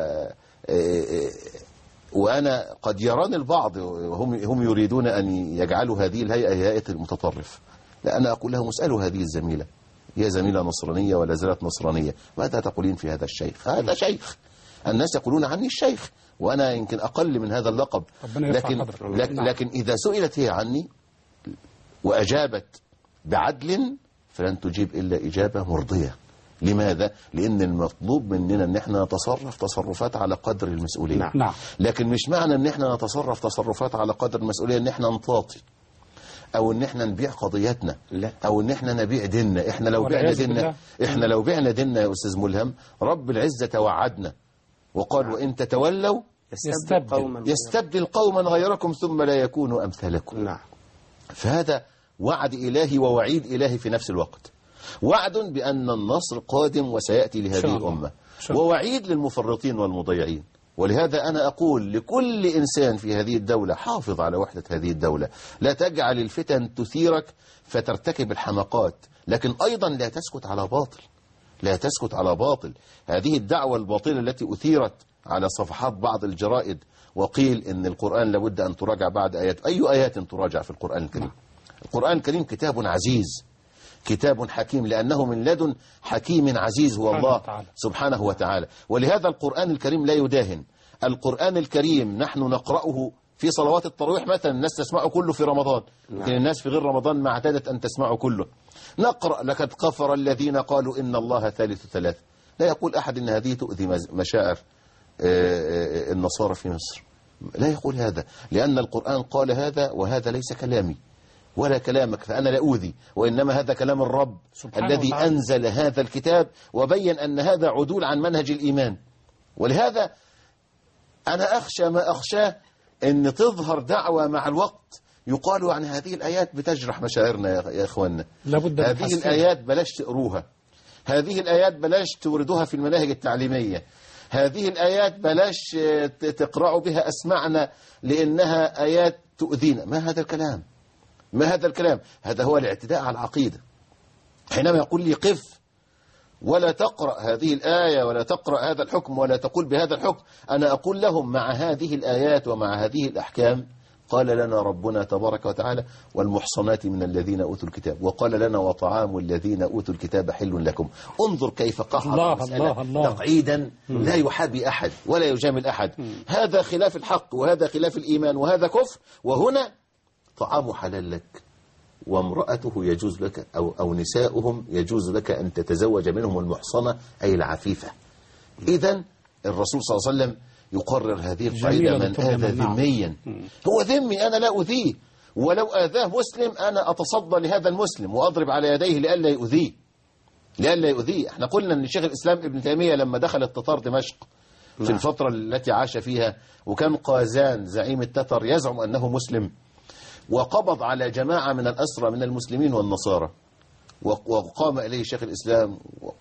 وأنا قد يراني البعض هم هم يريدون أن يجعلوا هذه الهيئة هيئة المتطرف. لا، أنا أقول لهم اسألوا هذه الزميلة، هي زميلة نصرانية ولا زالت نصرانية، ماذا تقولين في هذا الشيخ؟ هذا شيخ، الناس يقولون عني الشيخ، وأنا يمكن أقل من هذا اللقب، لكن, لكن, لكن إذا سئلت هي عني وأجابت بعدل فلن تجيب إلا إجابة مرضية. لماذا؟ لأن المطلوب مننا أن احنا نتصرف تصرفات على قدر المسؤولية نعم. لكن مش معنى أن احنا نتصرف تصرفات على قدر المسؤولية أن احنا نطاطي أو أن احنا نبيع قضيتنا لا. أو أن احنا نبيع ديننا. احنا لو بعنا ديننا احنا لو بعنا ديننا يا أستاذ ملهم، رب العزة توعدنا وقال نعم. وإن تتولوا يستبدل قوما, يستبدل قوما غيركم ثم لا يكونوا أمثالكم نعم. فهذا وعد إلهي ووعيد إلهي في نفس الوقت. وعد بأن النصر قادم وسيأتي لهذه الأمة، ووعيد للمفرطين والمضيعين. ولهذا أنا أقول لكل إنسان في هذه الدولة حافظ على وحدة هذه الدولة، لا تجعل الفتن تثيرك فترتكب الحمقات، لكن أيضا لا تسكت على باطل، لا تسكت على باطل. هذه الدعوة الباطلة التي أثيرت على صفحات بعض الجرائد وقيل إن القرآن لابد أن تراجع بعد آيات. أي آيات تراجع في القرآن الكريم؟ القرآن الكريم كتاب عزيز، كتاب حكيم، لأنه من لدن حكيم عزيز هو الله سبحانه وتعالى. ولهذا القرآن الكريم لا يداهن. القرآن الكريم نحن نقرأه في صلوات التراويح مثلا، الناس تسمعه كله في رمضان، لكن الناس في غير رمضان ما اعتادت أن تسمعه كله. نقرأ لقد كفر الذين قالوا إن الله ثالث ثلاثة. لا يقول أحد إن هذه تؤذي مشاعر النصارى في مصر، لا يقول هذا، لأن القرآن قال هذا، وهذا ليس كلامي ولا كلامك، فأنا لا أوذي، وإنما هذا كلام الرب الذي وتعالى. أنزل هذا الكتاب وبين أن هذا عدول عن منهج الإيمان. ولهذا أنا أخشى ما أخشاه أن تظهر دعوة مع الوقت يقال عن هذه الآيات بتجرح مشاعرنا يا إخواننا. هذه الآيات بلاش تقروها، هذه الآيات بلاش توردوها في المناهج التعليمية، هذه الآيات بلاش تقرأوا بها أسمعنا لأنها آيات تؤذينا. ما هذا الكلام؟ ما هذا الكلام؟ هذا هو الاعتداء على العقيدة. حينما يقول لي قف ولا تقرأ هذه الآية ولا تقرأ هذا الحكم ولا تقول بهذا الحكم، أنا أقول لهم مع هذه الآيات ومع هذه الأحكام قال لنا ربنا تبارك وتعالى والمحصنات من الذين أوتوا الكتاب، وقال لنا وطعام الذين أوتوا الكتاب حل لكم. انظر كيف قحط المسألة تقعيدا لا يحابي أحد ولا يجامل أحد. هذا خلاف الحق وهذا خلاف الإيمان وهذا كفر، وهنا طعام حلال لك وامرأته يجوز لك أو, أو نساؤهم يجوز لك أن تتزوج منهم المحصنة أي العفيفة. إذن الرسول صلى الله عليه وسلم يقرر هذه القاعدة: من آذى ذميا هو ذمي أنا لا أذيه، ولو آذاه مسلم أنا أتصدى لهذا المسلم وأضرب على يديه لئلا يؤذيه لئلا يؤذيه. احنا قلنا أن شيخ الإسلام ابن تيمية لما دخل التتار دمشق في الفترة التي عاش فيها، وكان قازان زعيم التتر يزعم أنه مسلم، وقبض على جماعة من الأسرى من المسلمين والنصارى، وقام إليه شيخ الإسلام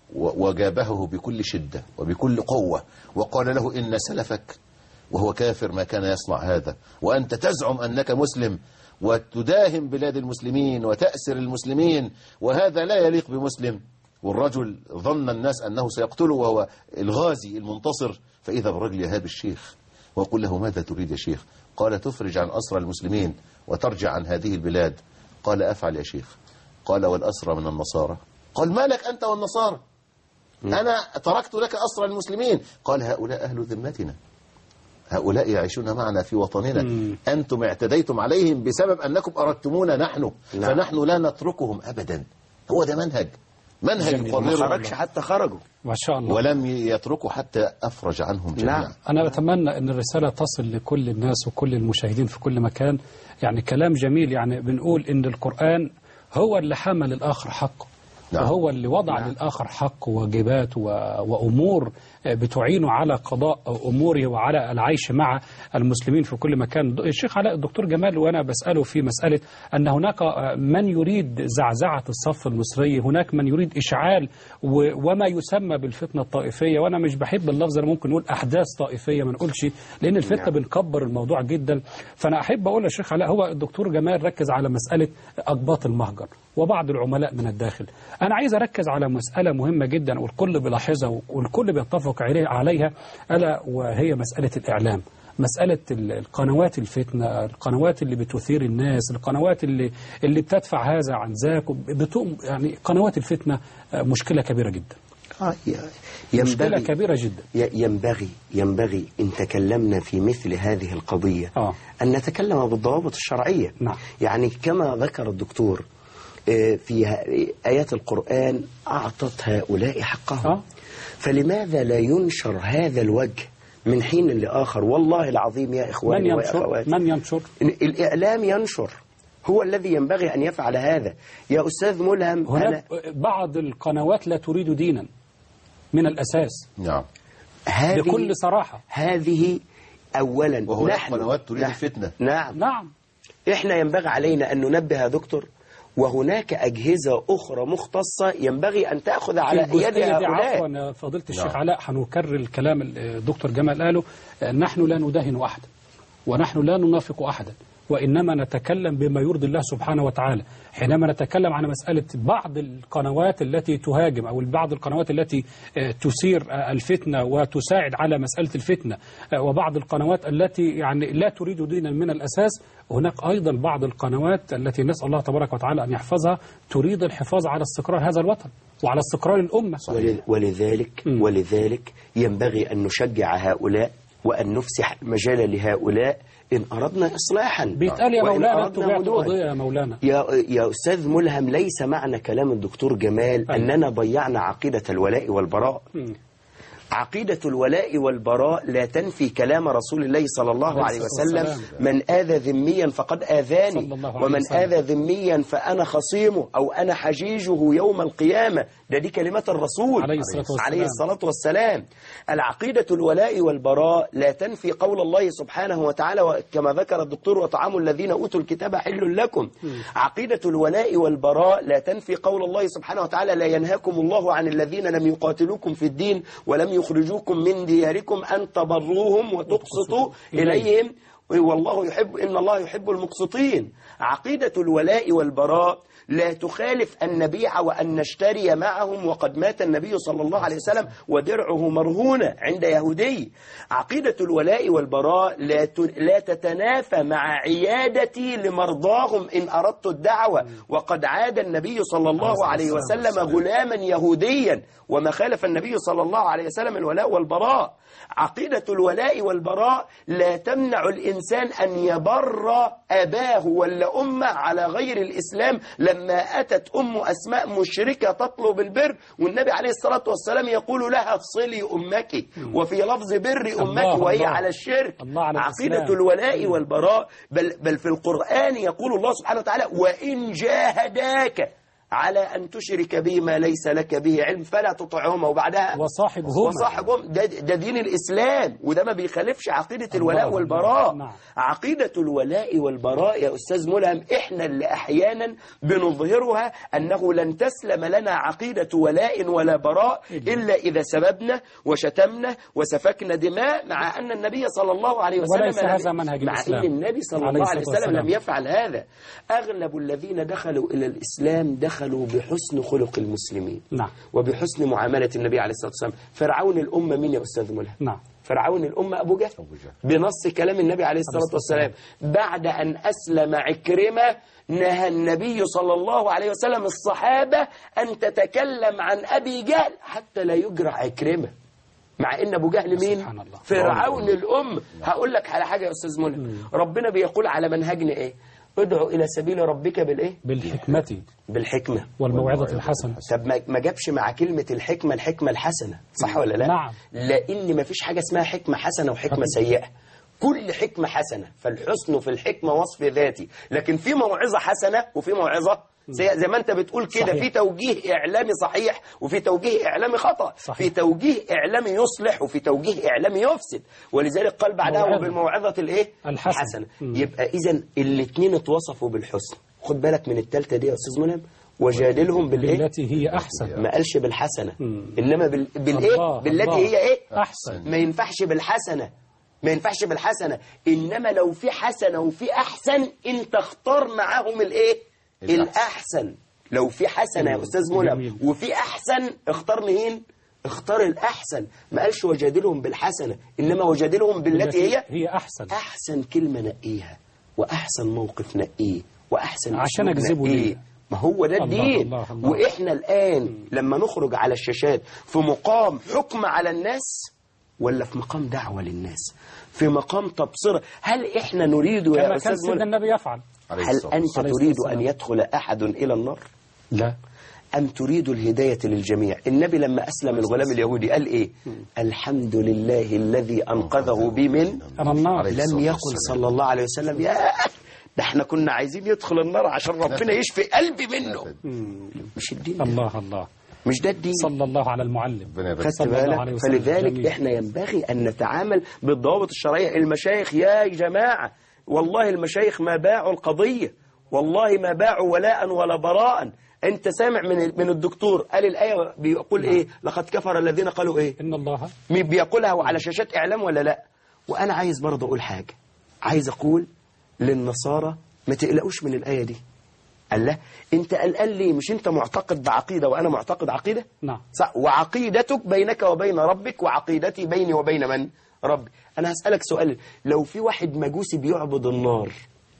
وجابهه بكل شدة وبكل قوة، وقال له إن سلفك وهو كافر ما كان يصنع هذا، وأنت تزعم أنك مسلم وتداهم بلاد المسلمين وتأسر المسلمين، وهذا لا يليق بمسلم. والرجل ظن الناس أنه سيقتله وهو الغازي المنتصر، فإذا بالرجل يهاب الشيخ ويقول له: ماذا تريد يا شيخ؟ قال: تفرج عن أسرى المسلمين وترجع عن هذه البلاد. قال: أفعل يا شيخ. قال: والأسرى من النصارى؟ قال: ما لك أنت والنصارى؟ أنا تركت لك أسرى المسلمين. قال: هؤلاء أهل ذمتنا، هؤلاء يعيشون معنا في وطننا، مم. أنتم اعتديتم عليهم بسبب أنكم أردتمونا نحن، نعم. فنحن لا نتركهم أبدا. هو ده منهج منهج يقرره، ما خرجش حتى خرجوا ما شاء الله، ولم يتركوا حتى أفرج عنهم جميعا. نعم. أنا بتمنى أن الرسالة تصل لكل الناس وكل المشاهدين في كل مكان. يعني كلام جميل، يعني بنقول أن القرآن هو اللي حمل الآخر حقه، نعم. وهو اللي وضع نعم. للآخر حق وواجبات وأمور بتعينه على قضاء أموره وعلى العيش مع المسلمين في كل مكان. الشيخ علاء، الدكتور جمال وأنا بسأله في مسألة أن هناك من يريد زعزعة الصف المصري، هناك من يريد إشعال وما يسمى بالفتنة الطائفية، وأنا مش بحب اللفظ، أنا ممكن نقول أحداث طائفية ما نقولش، لأن الفتنة نعم. بنكبر الموضوع جدا. فأنا أحب أقول للشيخ علاء، هو الدكتور جمال ركز على مسألة أقباط المهجر وبعض العملاء من الداخل. أنا عايز أركز على مسألة مهمة جدا والكل بيلاحظها والكل بيتفق عليها، ألا وهي مسألة الإعلام، مسألة القنوات الفتنة، القنوات اللي بتثير الناس، القنوات اللي اللي بتدفع هذا عن ذاك، يعني قنوات الفتنة مشكلة كبيرة جدا. آه مشكلة كبيرة جدا. ينبغي ينبغي إن تكلمنا في مثل هذه القضية آه. أن نتكلم بالضوابط الشرعية. نعم. يعني كما ذكر الدكتور في آيات القرآن أعطت هؤلاء حقهم، آه. فلماذا لا ينشر هذا الوجه من حين لآخر؟ والله العظيم يا إخواني وأخواتي، من ينشر؟ الإعلام ينشر، هو الذي ينبغي أن يفعل هذا. يا أستاذ ملهم، هناك بعض القنوات لا تريد دينا من الأساس، نعم، بكل صراحة. هذه أولا، وهناك قنوات تريد الفتنة. نعم نعم. إحنا ينبغي علينا أن ننبه يا دكتور، وهناك أجهزة أخرى مختصة ينبغي أن تأخذ على يد هؤلاء. عفوا فضيلة الشيخ علاء، هنكرر الكلام الدكتور جمال قاله: نحن لا ندهن أحدا ونحن لا ننافق أحدا، وإنما نتكلم بما يرضي الله سبحانه وتعالى. حينما نتكلم عن مسألة بعض القنوات التي تهاجم أو بعض القنوات التي تثير الفتنة وتساعد على مسألة الفتنة، وبعض القنوات التي يعني لا تريد دينا من الأساس، هناك أيضا بعض القنوات التي نسأل الله تبارك وتعالى أن يحفظها تريد الحفاظ على استقرار هذا الوطن وعلى استقرار الأمة. ولذلك ولذلك ينبغي أن نشجع هؤلاء وأن نفسح المجال لهؤلاء إن أردنا إصلاحا. بيتقال يا مولانا تبعت قضية يا مولانا. يا, يا أستاذ ملهم، ليس معنى كلام الدكتور جمال أيوة. أننا ضيعنا عقيدة الولاء والبراء. م. عقيدة الولاء والبراء لا تنفي كلام رسول الله صلى الله عليه وسلم: من آذى ذميا فقد آذاني، ومن آذى ذميا فأنا خصيمه أو أنا حجيجه يوم القيامة. ده دي كلمات الرسول عليه الصلاة والسلام. عليه الصلاة والسلام. العقيدة الولاء والبراء لا تنفي قول الله سبحانه وتعالى كما ذكر الدكتور: وطعام الذين أوتوا الكتاب حل لكم. م. عقيدة الولاء والبراء لا تنفي قول الله سبحانه وتعالى: لا ينهاكم الله عن الذين لم يقاتلوكم في الدين ولم يخرجوكم من دياركم أن تبروهم وتقسطوا إليهم والله يحب إن الله يحب المقسطين. عقيدة الولاء والبراء لا تخالف أن نبيع وأن نشتري معهم وقد مات النبي صلى الله عليه وسلم ودرعه مرهونة عند يهودي. عقيدة الولاء والبراء لا لا تتنافى مع عيادتي لمرضاهم إن أردت الدعوة، وقد عاد النبي صلى الله عليه وسلم غلاما يهوديا وما خالف النبي صلى الله عليه وسلم الولاء والبراء. عقيدة الولاء والبراء لا تمنع الإنسان أن يبر أباه ولا أمه على غير الإسلام. لما أتت أم أسماء مشركة تطلب البر والنبي عليه الصلاة والسلام يقول لها افصلي أمك، وفي لفظ بر أمك وهي على الشرك. على عقيدة الولاء والبراء بل, بل في القرآن يقول الله سبحانه وتعالى وإن جاهداك على أن تشرك به ما ليس لك به علم فلا تطعهما، وبعدها وصاحبهما وصاحبهم ده, ده دين الإسلام، وده ما بيخالفش عقيدة الولاء والبراء. نعم. عقيدة الولاء والبراء يا أستاذ ملهم إحنا اللي أحيانا بنظهرها أنه لن تسلم لنا عقيدة ولاء ولا براء إلا إذا سببنا وشتمنا وسفكنا دماء، مع أن النبي صلى الله عليه وسلم وليس هذا منهج مع الإسلام. أن النبي صلى الله عليه وسلم لم يفعل هذا. أغلب الذين دخلوا إلى الإسلام دخلوا دخلوا بحسن خلق المسلمين. نعم. وبحسن معاملة النبي عليه الصلاة والسلام. فرعون الأمة مين يا أستاذ ملهم؟ نعم. فرعون الأمة أبو جهل بنص كلام النبي عليه الصلاة والسلام. بعد أن أسلم عكرمة نهى النبي صلى الله عليه وسلم الصحابة أن تتكلم عن أبي جهل حتى لا يجرع عكرمة، مع ان ابو جهل مين؟ فرعون الأمة. هقول لك على حاجة يا أستاذ ملهم، ربنا بيقول على منهجنا إيه؟ ادعو إلى سبيل ربك بالإيه؟ بالحكمة بالحكمة والموعظة الحسنة. طب ما جابش مع كلمة الحكمة الحكمة الحسنة، صح ولا لا؟ نعم. لأن ما فيش حاجة اسمها حكمة حسنة وحكمة سيئة، كل حكمة حسنة، فالحسن في الحكمة وصف ذاتي، لكن في موعظة حسنة وفي موعظة زي ما انت بتقول كده، في توجيه إعلامي صحيح وفي توجيه إعلامي خطأ، صحيح. في توجيه إعلامي يصلح وفي توجيه إعلامي يفسد، ولذلك قال بعدها وبالموعظة الايه؟ الحسنة. يبقى إذن الاثنين اتوصفوا بالحسن. خد بالك من الثالثة دي يا أستاذ ملهم، وجادلهم بالايه؟ بالتي هي أحسن. ما قالش بالحسنة، مم. إنما بال... بالايه؟ بالتي هي ايه؟ أحسن. ما ينفعش بالحسنة، ما ينفعش بالحسنة، إنما لو في حسنة وفي أحسن أنت اختار معاهم الايه؟ الأحسن. لو في حسنة يا أستاذ ملهم وفي أحسن اختار مين؟ اختار الأحسن. ما قالش وجادلهم بالحسنة، إنما وجادلهم بالتي هي هي أحسن. أحسن كلمة نقيها، وأحسن موقف نقيه، وأحسن عشان أجذبه ليه. ما هو ده الدين. الله الله الله. وإحنا الآن م. لما نخرج على الشاشات في مقام حكم على الناس ولا في مقام دعوة للناس، في مقام تبصرة، هل إحنا نريد يا كما كان سيدنا النبي يفعل؟ هل أنت تريد أن يدخل أحد إلى النار؟ لا. أم تريد الهداية للجميع؟ النبي لما أسلم الغلام اليهودي قال إيه؟ الحمد لله الذي أنقذه بي من النار. لم يقل صلى الله عليه وسلم يا ده احنا كنا عايزين يدخل النار عشان ربنا يشفي قلبي منه. مش الدين ده. الله الله، مش ده الدين. صلى الله على المعلم. خدت بالك؟ فلذلك جميل. احنا ينبغي أن نتعامل بالضوابط الشرعية. المشايخ يا جماعة والله المشايخ ما باعوا القضية، والله ما باعوا ولاء ولا براء. انت سامع من من الدكتور قال الآية بيقول ايه؟ لقد كفر الذين قالوا ايه؟ ان الله مين بيقولها على شاشات اعلام ولا لا؟ وانا عايز برضه اقول حاجة، عايز اقول للنصارى ما تقلقوش من الآية دي. قال له انت قلقان ليه؟ مش انت معتقد بعقيدة وانا معتقد عقيدة؟ نعم. صح. وعقيدتك بينك وبين ربك وعقيدتي بيني وبين من؟ ربي. انا هسألك سؤال، لو في واحد مجوسي بيعبد النار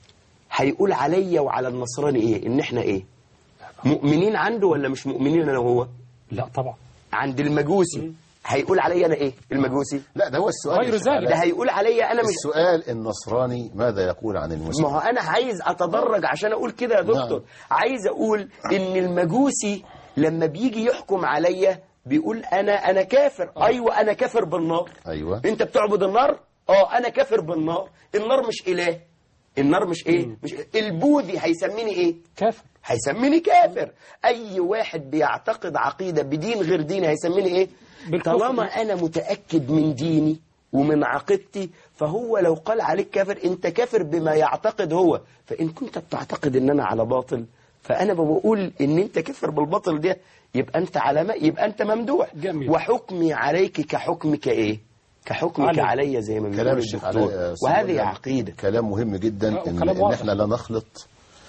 هيقول عليا وعلى النصراني ايه؟ ان احنا ايه؟ مؤمنين عنده ولا مش مؤمنين انا وهو؟ لا طبعا. عند المجوسي م. هيقول عليا انا ايه المجوسي؟ لا ده هو السؤال غير ذلك، ده هيقول عليا انا مش السؤال. النصراني ماذا يقول عن المسلم؟ ما هو انا عايز اتدرج عشان اقول كده يا دكتور. نعم. عايز اقول ان المجوسي لما بيجي يحكم عليا بيقول انا انا كافر. آه. ايوه انا كافر بالنار. ايوه انت بتعبد النار؟ اه انا كافر بالنار. النار مش اله، النار مش ايه؟ م. مش البوذي هيسميني ايه؟ كافر. هيسميني كافر. اي واحد بيعتقد عقيدة بدين غير ديني هيسميني ايه؟ طالما انا متأكد من ديني ومن عقيدتي فهو لو قال عليك كافر انت كافر بما يعتقد هو. فان كنت بتعتقد ان انا على باطل فانا بقول ان انت كافر بالباطل ده، يبقى انت على ما يبقى انت ممدوح. جميل. وحكمي عليك كحكمك ايه؟ كحكمك علي, علي زي ما بيقول الدكتور. وهذه عقيدة. كلام مهم جدا ان, إن احنا لا نخلط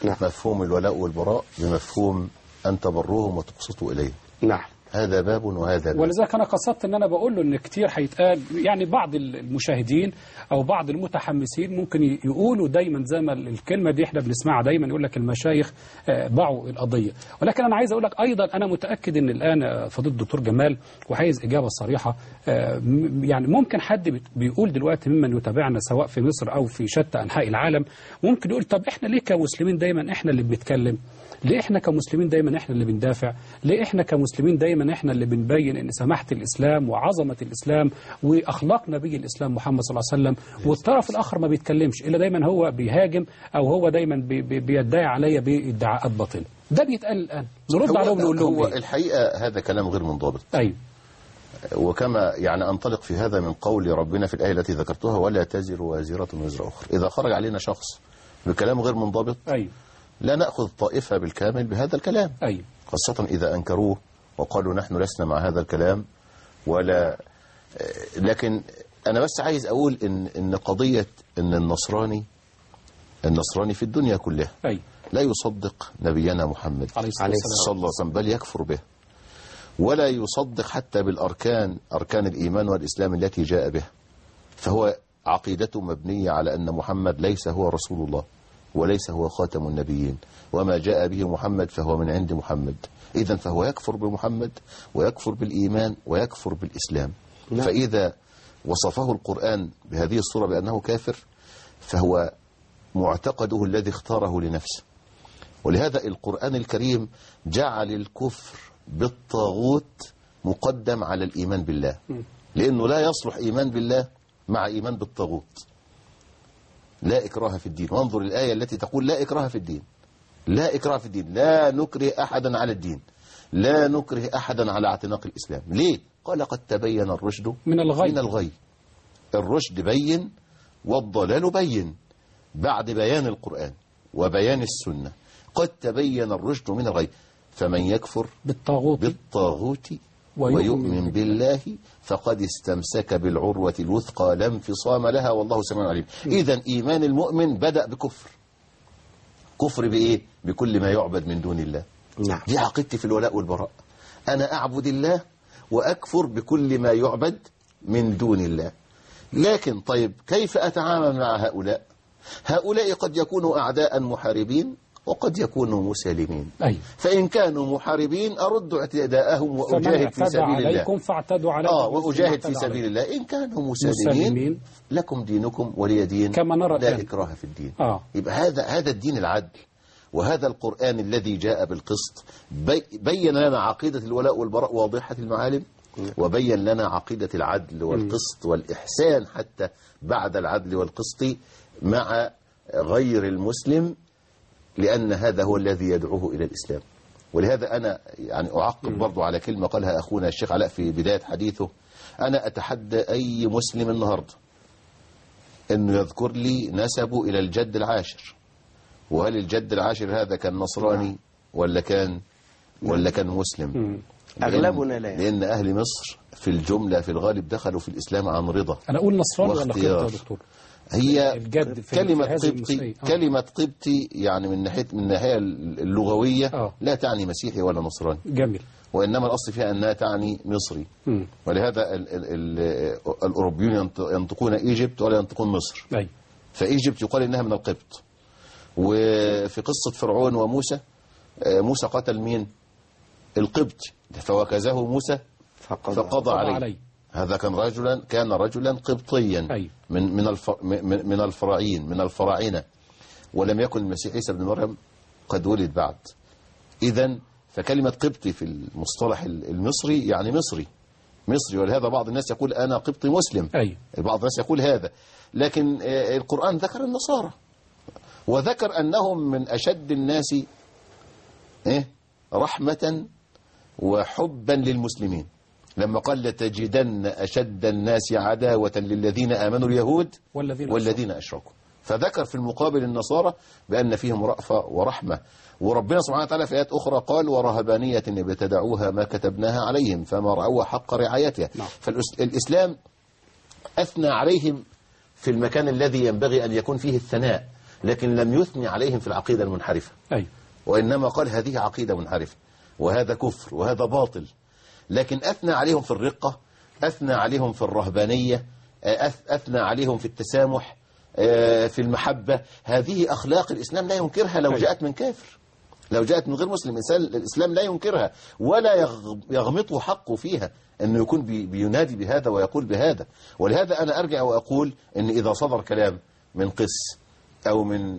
نعم. مفهوم الولاء والبراء بمفهوم أن تبروهم وتقسطوا إليه. نعم. هذا باب وهذا باب. ولذلك أنا قصدت أن أنا بقول له أن كتير هيتقال، يعني بعض المشاهدين أو بعض المتحمسين ممكن يقولوا دايما زي ما الكلمة دي احنا بنسمعها دايما، يقول لك المشايخ ضعوا القضية. ولكن أنا عايز أقول لك أيضا أنا متأكد أن الآن فضيلة الدكتور جمال وعايز إجابة صريحة، يعني ممكن حد بيقول دلوقتي ممن يتابعنا سواء في مصر أو في شتى أنحاء العالم ممكن يقول طب إحنا ليه كمسلمين دايما إحنا اللي بنتكلم؟ ليه احنا كمسلمين دايما احنا اللي بندافع؟ ليه احنا كمسلمين دايما احنا اللي بنبين ان سماحة الاسلام وعظمة الاسلام واخلاق نبي الاسلام محمد صلى الله عليه وسلم، والطرف الاخر ما بيتكلمش الا دايما هو بيهاجم او هو دايما بي بي بيدعي عليا بادعاءات باطلة؟ ده بيتقال الان، نرد عليهم نقول لهم هو إيه؟ الحقيقة هذا كلام غير منضبط. ايوه. وكما يعني انطلق في هذا من قول ربنا في الآية التي ذكرتها ولا تزر وازرة وزر أخرى. إذا خرج علينا شخص بكلام غير منضبط ايوه لا نأخذ طائفة بالكامل بهذا الكلام. أيوة. خاصة إذا أنكروه وقالوا نحن لسنا مع هذا الكلام ولا. لكن أنا بس عايز أقول إن, إن قضية إن النصراني النصراني في الدنيا كلها أيوة. لا يصدق نبينا محمد عليه صلى الله عليه وسلم بل يكفر به، ولا يصدق حتى بالأركان أركان الإيمان والإسلام التي جاء بها، فهو عقيدته مبنية على أن محمد ليس هو رسول الله وليس هو خاتم النبيين، وما جاء به محمد فهو من عند محمد. إذن فهو يكفر بمحمد ويكفر بالإيمان ويكفر بالإسلام. لا. فإذا وصفه القرآن بهذه الصورة بأنه كافر فهو معتقده الذي اختاره لنفسه. ولهذا القرآن الكريم جعل الكفر بالطاغوت مقدم على الإيمان بالله، لأنه لا يصلح إيمان بالله مع إيمان بالطاغوت. لا إكراه في الدين. وانظر الآية التي تقول لا إكراه في الدين. لا إكراه في الدين، لا نكره أحدا على الدين، لا نكره أحدا على اعتناق الإسلام. ليه؟ قال قد تبين الرشد من الغي. من الغي. الرشد بين والضلال بين بعد بيان القرآن وبيان السنة. قد تبين الرشد من الغي، فمن يكفر بالطاغوت, بالطاغوت ويؤمن بالله فقد استمسك بالعروة الوثقى لا انفصام لها والله سميع عليم. إذن إيمان المؤمن بدأ بكفر. كفر بإيه؟ بكل ما يعبد من دون الله. نعم. دي عقيدتي في الولاء والبراء. أنا أعبد الله وأكفر بكل ما يعبد من دون الله. لكن طيب كيف أتعامل مع هؤلاء؟ هؤلاء قد يكونوا أعداء محاربين وقد يكونوا مسالمين. أي. فإن كانوا محاربين أرد اعتداءهم وأجاهد في سبيل الله. عليكم فاعتدوا عليكم. آه وأجاهد في سبيل الله. إن كانوا مسالمين, مسالمين لكم دينكم ولي دين. كما نرى لا إكراه في الدين. آه. يبقى هذا هذا الدين العدل، وهذا القرآن الذي جاء بالقسط بي بين لنا عقيدة الولاء والبراء واضحة المعالم، وبين لنا عقيدة العدل والقسط والإحسان حتى بعد العدل والقسط مع غير المسلم، لأن هذا هو الذي يدعوه إلى الإسلام. ولهذا أنا يعني أعقب برضو على كلمة قالها أخونا الشيخ علاء في بداية حديثه. أنا أتحدى أي مسلم النهاردة أنه يذكر لي نسبه إلى الجد العاشر، وهل الجد العاشر هذا كان نصراني ولا كان ولا كان مسلم. أغلبنا لا، لأن أهل مصر في الجملة في الغالب دخلوا في الإسلام عن رضا. أنا أقول نصراني ولا قبطي يا دكتور؟ هي كلمة قبطي آه. كلمة قبطي يعني من ناحية من الناحية اللغوية آه. لا تعني مسيحي ولا نصراني. جميل. وإنما الأصل فيها أنها تعني مصري. م. ولهذا ال ال ال الأوروبيون ينطقون إيجيبت ولا ينطقون مصر. أي. فإيجيبت يقال إنها من القبط. وفي قصة فرعون وموسى، موسى قتل مين؟ القبطي، فوكزه موسى فقضى, فقضى عليه. علي. هذا كان رجلا كان رجلا قبطيا أي. من من من من الفراعين من الفراعنه، ولم يكن المسيح عيسى بن مريم قد ولد بعد. إذن فكلمة قبطي في المصطلح المصري يعني مصري مصري. ولهذا بعض الناس يقول أنا قبطي مسلم. أي. بعض الناس يقول هذا. لكن القرآن ذكر النصارى وذكر أنهم من أشد الناس إيه رحمة وحبا للمسلمين، لما قال لتجدن أشد الناس عداوة للذين آمنوا اليهود والذين, والذين أشركوا. فذكر في المقابل النصارى بأن فيهم رأفة ورحمة. وربنا سبحانه وتعالى في آيات أخرى قال ورهبانية ابتدعوها ما كتبناها عليهم فما رعوها حق رعايتها. نعم. فالإسلام أثنى عليهم في المكان الذي ينبغي أن يكون فيه الثناء، لكن لم يثني عليهم في العقيدة المنحرفة. أي. وإنما قال هذه عقيدة منحرفة وهذا كفر وهذا باطل، لكن أثنى عليهم في الرقة، أثنى عليهم في الرهبانية، أثنى عليهم في التسامح، في المحبة. هذه أخلاق الإسلام لا ينكرها لو جاءت من كافر، لو جاءت من غير مسلم. الإسلام لا ينكرها ولا يغمطه حقه فيها أنه يكون بينادي بهذا ويقول بهذا. ولهذا أنا أرجع وأقول أن إذا صدر كلام من قس أو من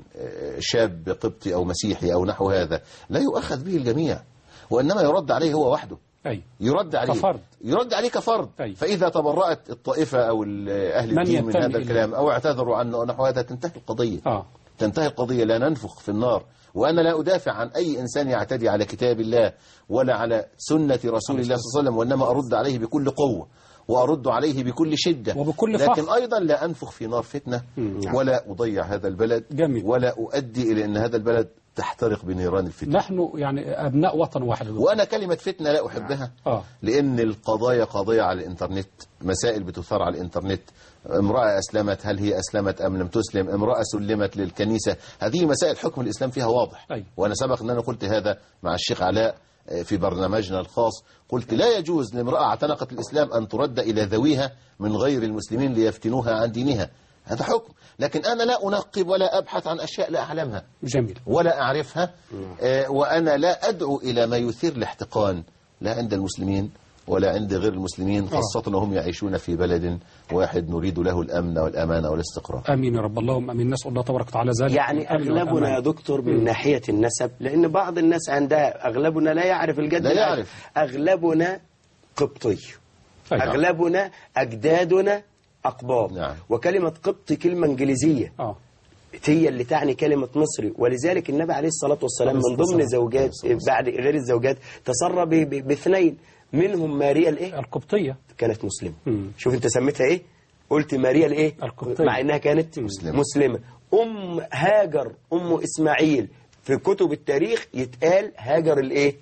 شاب قبطي أو مسيحي أو نحو هذا لا يؤخذ به الجميع، وإنما يرد عليه هو وحده. أي. يرد عليه كفرد. يرد عليه كفرد. أي. فإذا تبرأت الطائفة أو أهل الدين من هذا الكلام أو اعتذروا عنه نحو هذا تنتهي القضية. آه. تنتهي القضية، لا ننفخ في النار. وأنا لا أدافع عن أي إنسان يعتدي على كتاب الله ولا على سنة رسول الله صلى الله عليه وسلم، وإنما أرد عليه بكل قوة وأرد عليه بكل شدة وبكل لكن فخر. أيضا لا أنفخ في نار فتنة ولا أضيع هذا البلد. جميل. ولا أؤدي إلى أن هذا البلد تحترق بنيران الفتنة. نحن يعني أبناء وطن واحد. وأنا كلمة فتنة لا أحبها. آه. لأن القضايا قضايا على الإنترنت، مسائل بتثار على الإنترنت. امرأة أسلمت، هل هي أسلمت أم لم تسلم؟ امرأة سلمت للكنيسة، هذه مسائل حكم الإسلام فيها واضح. أي. وأنا سبق أن أنا قلت هذا مع الشيخ علاء في برنامجنا الخاص، قلت لا يجوز لامرأة اعتنقت الإسلام أن ترد إلى ذويها من غير المسلمين ليفتنوها عن دينها، هذا حكم. لكن أنا لا أنقب ولا أبحث عن أشياء لا أعلمها. جميل. ولا أعرفها. آه وأنا لا أدعو إلى ما يثير الاحتقان لا عند المسلمين ولا عند غير المسلمين، خاصة وهم يعيشون في بلد واحد نريد له الأمن والأمانة والاستقرار. آمين يا رب. اللهم آمين. نسأل الله تبارك وتعالى ذلك. يعني أغلبنا يا دكتور من م. ناحية النسب، لأن بعض الناس عندها أغلبنا لا يعرف الجد، لا يعرف. أغلبنا قبطي. أيوة. أغلبنا أجدادنا أقباط. نعم. وكلمة قبطي كلمة إنجليزية. آه. هي اللي تعني كلمة مصري، ولذلك النبي عليه الصلاة والسلام من ضمن زوجات بعد غير الزوجات تسرى باثنين منهم ماريا الايه القبطية، كانت مسلمة. مم. شوف انت سميتها ايه، قلت ماريا الايه القبطية، مع انها كانت مسلمة. مسلمة. ام هاجر ام اسماعيل في كتب التاريخ يتقال هاجر الايه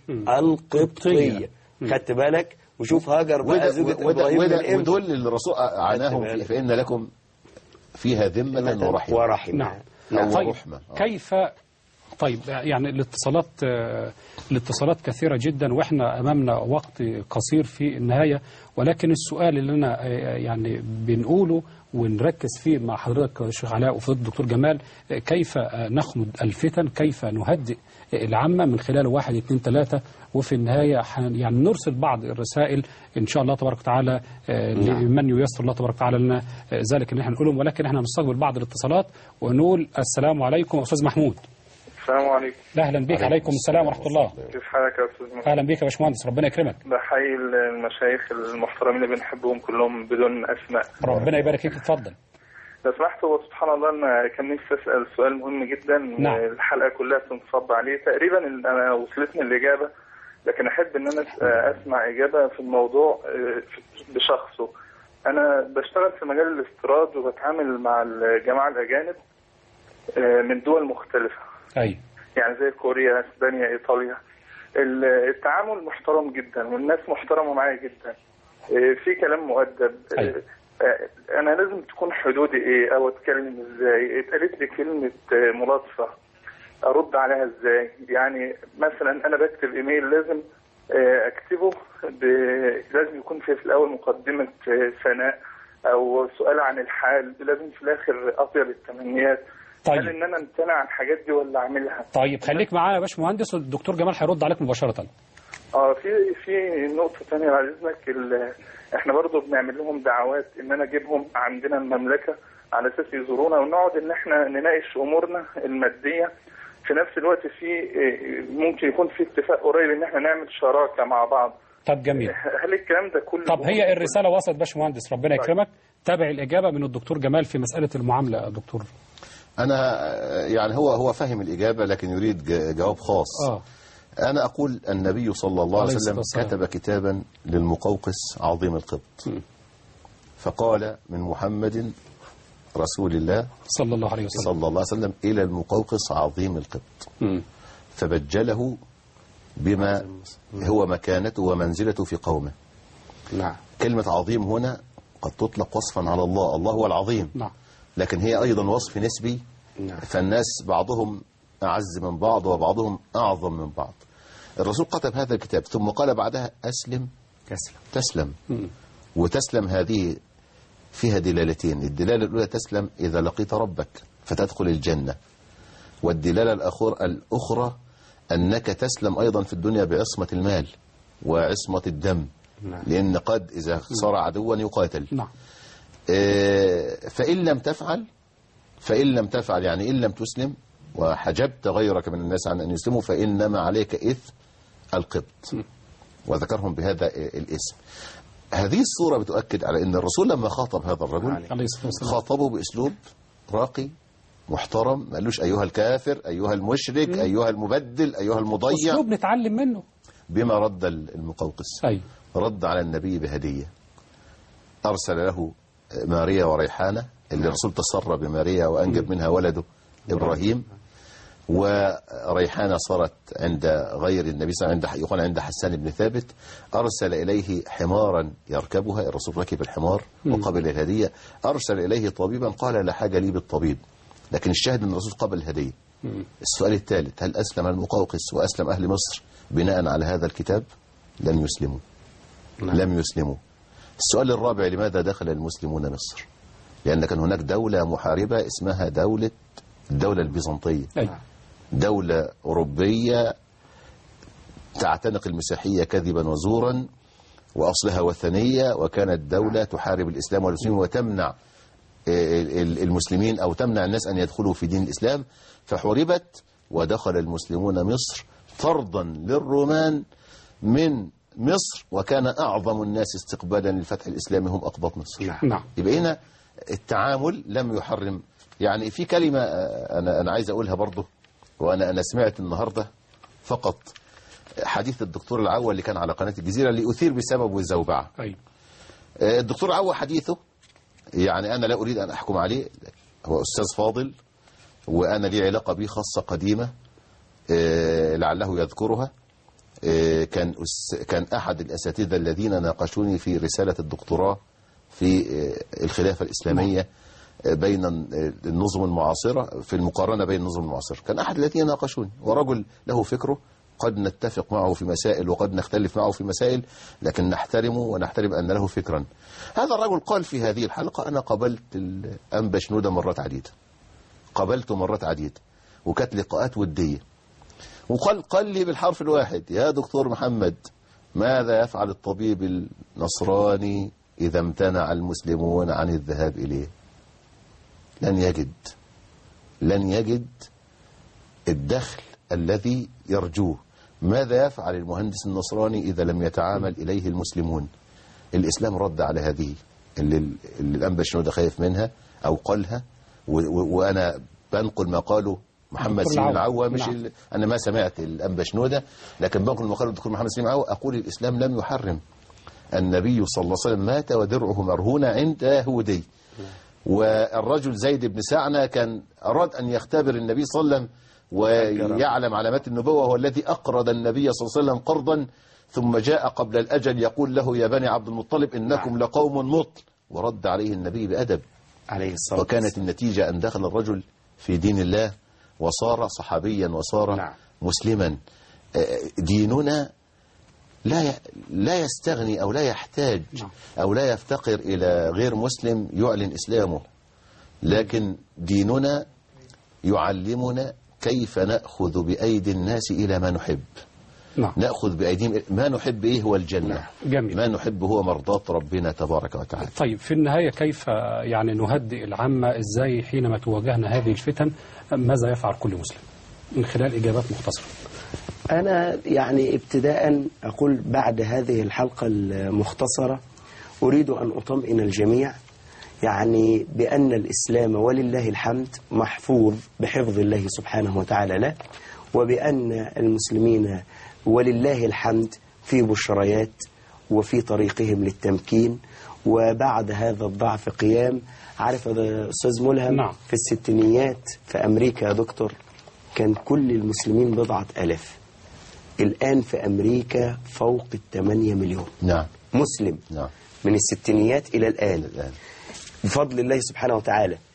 القبطية. خدت بالك؟ وشوف هاجر بقى زوجة ابراهيم، ودول اللي الرسول عناهم فإن لكم فيها ذمة ورحمة. ورحمة. نعم. نعم. طيب كيف طيب يعني الاتصالات الاتصالات كثيرة جدا واحنا امامنا وقت قصير في النهاية، ولكن السؤال اللي انا يعني بنقوله ونركز فيه مع حضرتك الشيخ علاء وفضيلة الدكتور جمال، كيف نخمد الفتن، كيف نهدئ العامة من خلال واحد اثنين ثلاثة، وفي النهاية يعني نرسل بعض الرسائل إن شاء الله تبارك وتعالى لمن ييسر الله تبارك وتعالى لنا ذلك اللي احنا نقولهم، ولكن احنا نستقبل بعض الاتصالات ونقول السلام عليكم أستاذ محمود. السلام عليكم. اهلا بك. عليكم السلام ورحمه الله. كيف حالك يا استاذ محمود؟ اهلا بك يا باشمهندس، ربنا يكرمك. بحيي المشايخ المحترمين اللي بنحبهم كلهم بدون اسماء. ربنا يبارك فيك. اتفضل. لو سمحت، هو سبحان الله انا كان نفسي اسال سؤال مهم جدا. نعم. الحلقه كلها بتنصب عليه تقريبا، انا وصلتني الاجابه، لكن احب ان انا اسمع اجابه في الموضوع بشخصه. انا بشتغل في مجال الاستيراد وبتعامل مع الجماعه الاجانب من دول مختلفه. ايوه. يعني زي كوريا، اسبانيا، ايطاليا. التعامل محترم جدا والناس محترمه معايا جدا، في كلام مؤدب. أيوة. انا لازم تكون حدودي ايه او اتكلم ازاي؟ اتقالت لي كلمه ملاطفه ارد عليها ازاي؟ يعني مثلا انا بكتب ايميل لازم اكتبه ب... لازم يكون فيه في الاول مقدمه ثناء او سؤال عن الحال، لازم في الاخر اطيب التمنيات. طيب. هل ان انا امتنع عن الحاجات دي ولا اعملها؟ طيب خليك معايا يا باشمهندس، والدكتور جمال هيرد عليك مباشره. اه في في نقطه ثانيه بعد اذنك، احنا برضو بنعمل لهم دعوات ان انا اجيبهم عندنا المملكه على اساس يزورونا ونقعد ان احنا نناقش امورنا الماديه. في نفس الوقت في ممكن يكون في اتفاق قريب ان احنا نعمل شراكه مع بعض. طب جميل. هل الكلام ده كله؟ طب هي الرساله وصلت باشمهندس، ربنا يكرمك. تابع الاجابه من الدكتور جمال في مساله المعامله يا دكتور. انا يعني هو هو فهم الاجابه لكن يريد جواب خاص. اه أنا أقول النبي صلى الله عليه وسلم كتب كتابا للمقوقس عظيم القبط، فقال من محمد رسول الله صلى الله عليه وسلم صلى الله عليه وسلم إلى المقوقس عظيم القبط، فبجله بما هو مكانته ومنزلته في قومه. نعم. كلمة عظيم هنا قد تطلق وصفا على الله، الله هو العظيم. نعم. لكن هي أيضا وصف نسبي نعم. فالناس بعضهم أعز من بعض وبعضهم أعظم من بعض. الرسول كتب هذا الكتاب ثم قال بعدها أسلم تسلم, تسلم. وتسلم هذه فيها دلالتين. الدلالة الأولى تسلم إذا لقيت ربك فتدخل الجنة، والدلالة الأخرى أنك تسلم أيضا في الدنيا بعصمة المال وعصمة الدم. نعم. لأن قد إذا صار عدوا يقاتل. نعم. فإن لم تفعل فإن لم تفعل يعني إن لم تسلم وحجبت غيرك من الناس عن أن يسلموا فإنما عليك إثم القبط، وذكرهم بهذا الاسم. هذه الصورة بتؤكد على أن الرسول لما خاطب هذا الرجل خاطبه بأسلوب راقي محترم، ما قالوش أيها الكافر، أيها المشرك، م. أيها المبدل، أيها المضيع. أسلوب نتعلم منه. بما رد المقوقس أي. رد على النبي بهدية، أرسل له ماريا وريحانة اللي الرسول تسرى بماريا وأنجب منها ولده إبراهيم، وريحانة صارت عند غير النبي صلى الله عليه وسلم، يقول عند حسان بن ثابت. أرسل إليه حمارا يركبها، الرسول ركب الحمار وقبل الهدية. أرسل إليه طبيبا قال لا حاجة لي بالطبيب، لكن الشاهد أن الرسول قبل الهدية. السؤال الثالث، هل أسلم المقوقس وأسلم أهل مصر بناء على هذا الكتاب؟ لم يسلموا. لم يسلموا. السؤال الرابع، لماذا دخل المسلمون مصر؟ لأن كان هناك دولة محاربة اسمها دولة الدولة البيزنطية، دولة أوروبية تعتنق المسيحية كذبا وزورا وأصلها وثنية، وكانت دولة تحارب الإسلام والمسلمين وتمنع المسلمين أو تمنع الناس أن يدخلوا في دين الإسلام، فحوربت ودخل المسلمون مصر طردا للرومان من مصر، وكان أعظم الناس استقبالا للفتح الإسلامي هم أقباط مصر. نعم. يبقى هنا التعامل لم يحرم. يعني في كلمة أنا أنا عايز أقولها برضه، وأنا أنا سمعت النهاردة فقط حديث الدكتور العوا اللي كان على قناة الجزيرة اللي أثير بسببه الزوبعة. أيوة. الدكتور العوا حديثه يعني أنا لا أريد أن أحكم عليه، هو أستاذ فاضل وأنا لي علاقة به خاصة قديمة لعله يذكرها. كان كان أحد الأساتذة الذين ناقشوني في رسالة الدكتوراه في الخلافة الإسلامية بين النظم المعاصرة، في المقارنة بين النظم المعاصرة. كان أحد الذين ناقشوني، ورجل له فكره، قد نتفق معه في مسائل وقد نختلف معه في مسائل، لكن نحترمه ونحترم أن له فكرا. هذا الرجل قال في هذه الحلقة أنا قبلت الأنبا شنودة مرات عديدة، قبلته مرات عديدة، وكانت لقاءات ودية، وقال قال لي بالحرف الواحد: يا دكتور محمد، ماذا يفعل الطبيب النصراني إذا امتنع المسلمون عن الذهاب إليه؟ لن يجد لن يجد الدخل الذي يرجوه. ماذا يفعل المهندس النصراني إذا لم يتعامل إليه المسلمون؟ الإسلام رد على هذه اللي, اللي الأنبا شنودة خايف منها أو قالها، وأنا بنقل ما قاله محمد سليم العوا، مش نعم. أنا ما سمعت الأنبا شنودة، لكن بنقل ما قاله الدكتور محمد سليم العوا. أقول الإسلام لم يحرم. النبي صلى الله عليه وسلم مات ودرعه مرهونة عند يهودي، والرجل زيد بن سعنة كان أراد أن يختبر النبي صلى الله عليه وسلم ويعلم علامات النبوة، وهو الذي أقرض النبي صلى الله عليه وسلم قرضا، ثم جاء قبل الأجل يقول له: يا بني عبد المطلب إنكم لقوم مطل، ورد عليه النبي بأدب عليه الصلاة. وكانت النتيجة أن دخل الرجل في دين الله وصار صحابيا وصار نعم. مسلما. ديننا لا لا يستغني أو لا يحتاج أو لا يفتقر إلى غير مسلم يعلن إسلامه، لكن ديننا يعلمنا كيف نأخذ بأيدي الناس إلى ما نحب. نعم. نأخذ بأيديهم ما نحب. إيه هو الجنة؟ نعم. ما نحب هو مرضاة ربنا تبارك وتعالى. طيب في النهاية كيف يعني نهدئ العامة؟ إزاي حينما تواجهنا هذه الفتن ماذا يفعل كل مسلم؟ من خلال إجابات مختصرة. أنا يعني ابتداء أقول بعد هذه الحلقة المختصرة أريد أن أطمئن الجميع يعني بأن الإسلام ولله الحمد محفوظ بحفظ الله سبحانه وتعالى له، وبأن المسلمين ولله الحمد في بشريات وفي طريقهم للتمكين، وبعد هذا الضعف قيام. عارف يا أستاذ ملهم نعم. في الستينيات في أمريكا يا دكتور كان كل المسلمين بضعة ألاف، الآن في أمريكا فوق الثمانية مليون نعم. مسلم نعم. من الستينيات إلى الآن, الآن. بفضل الله سبحانه وتعالى.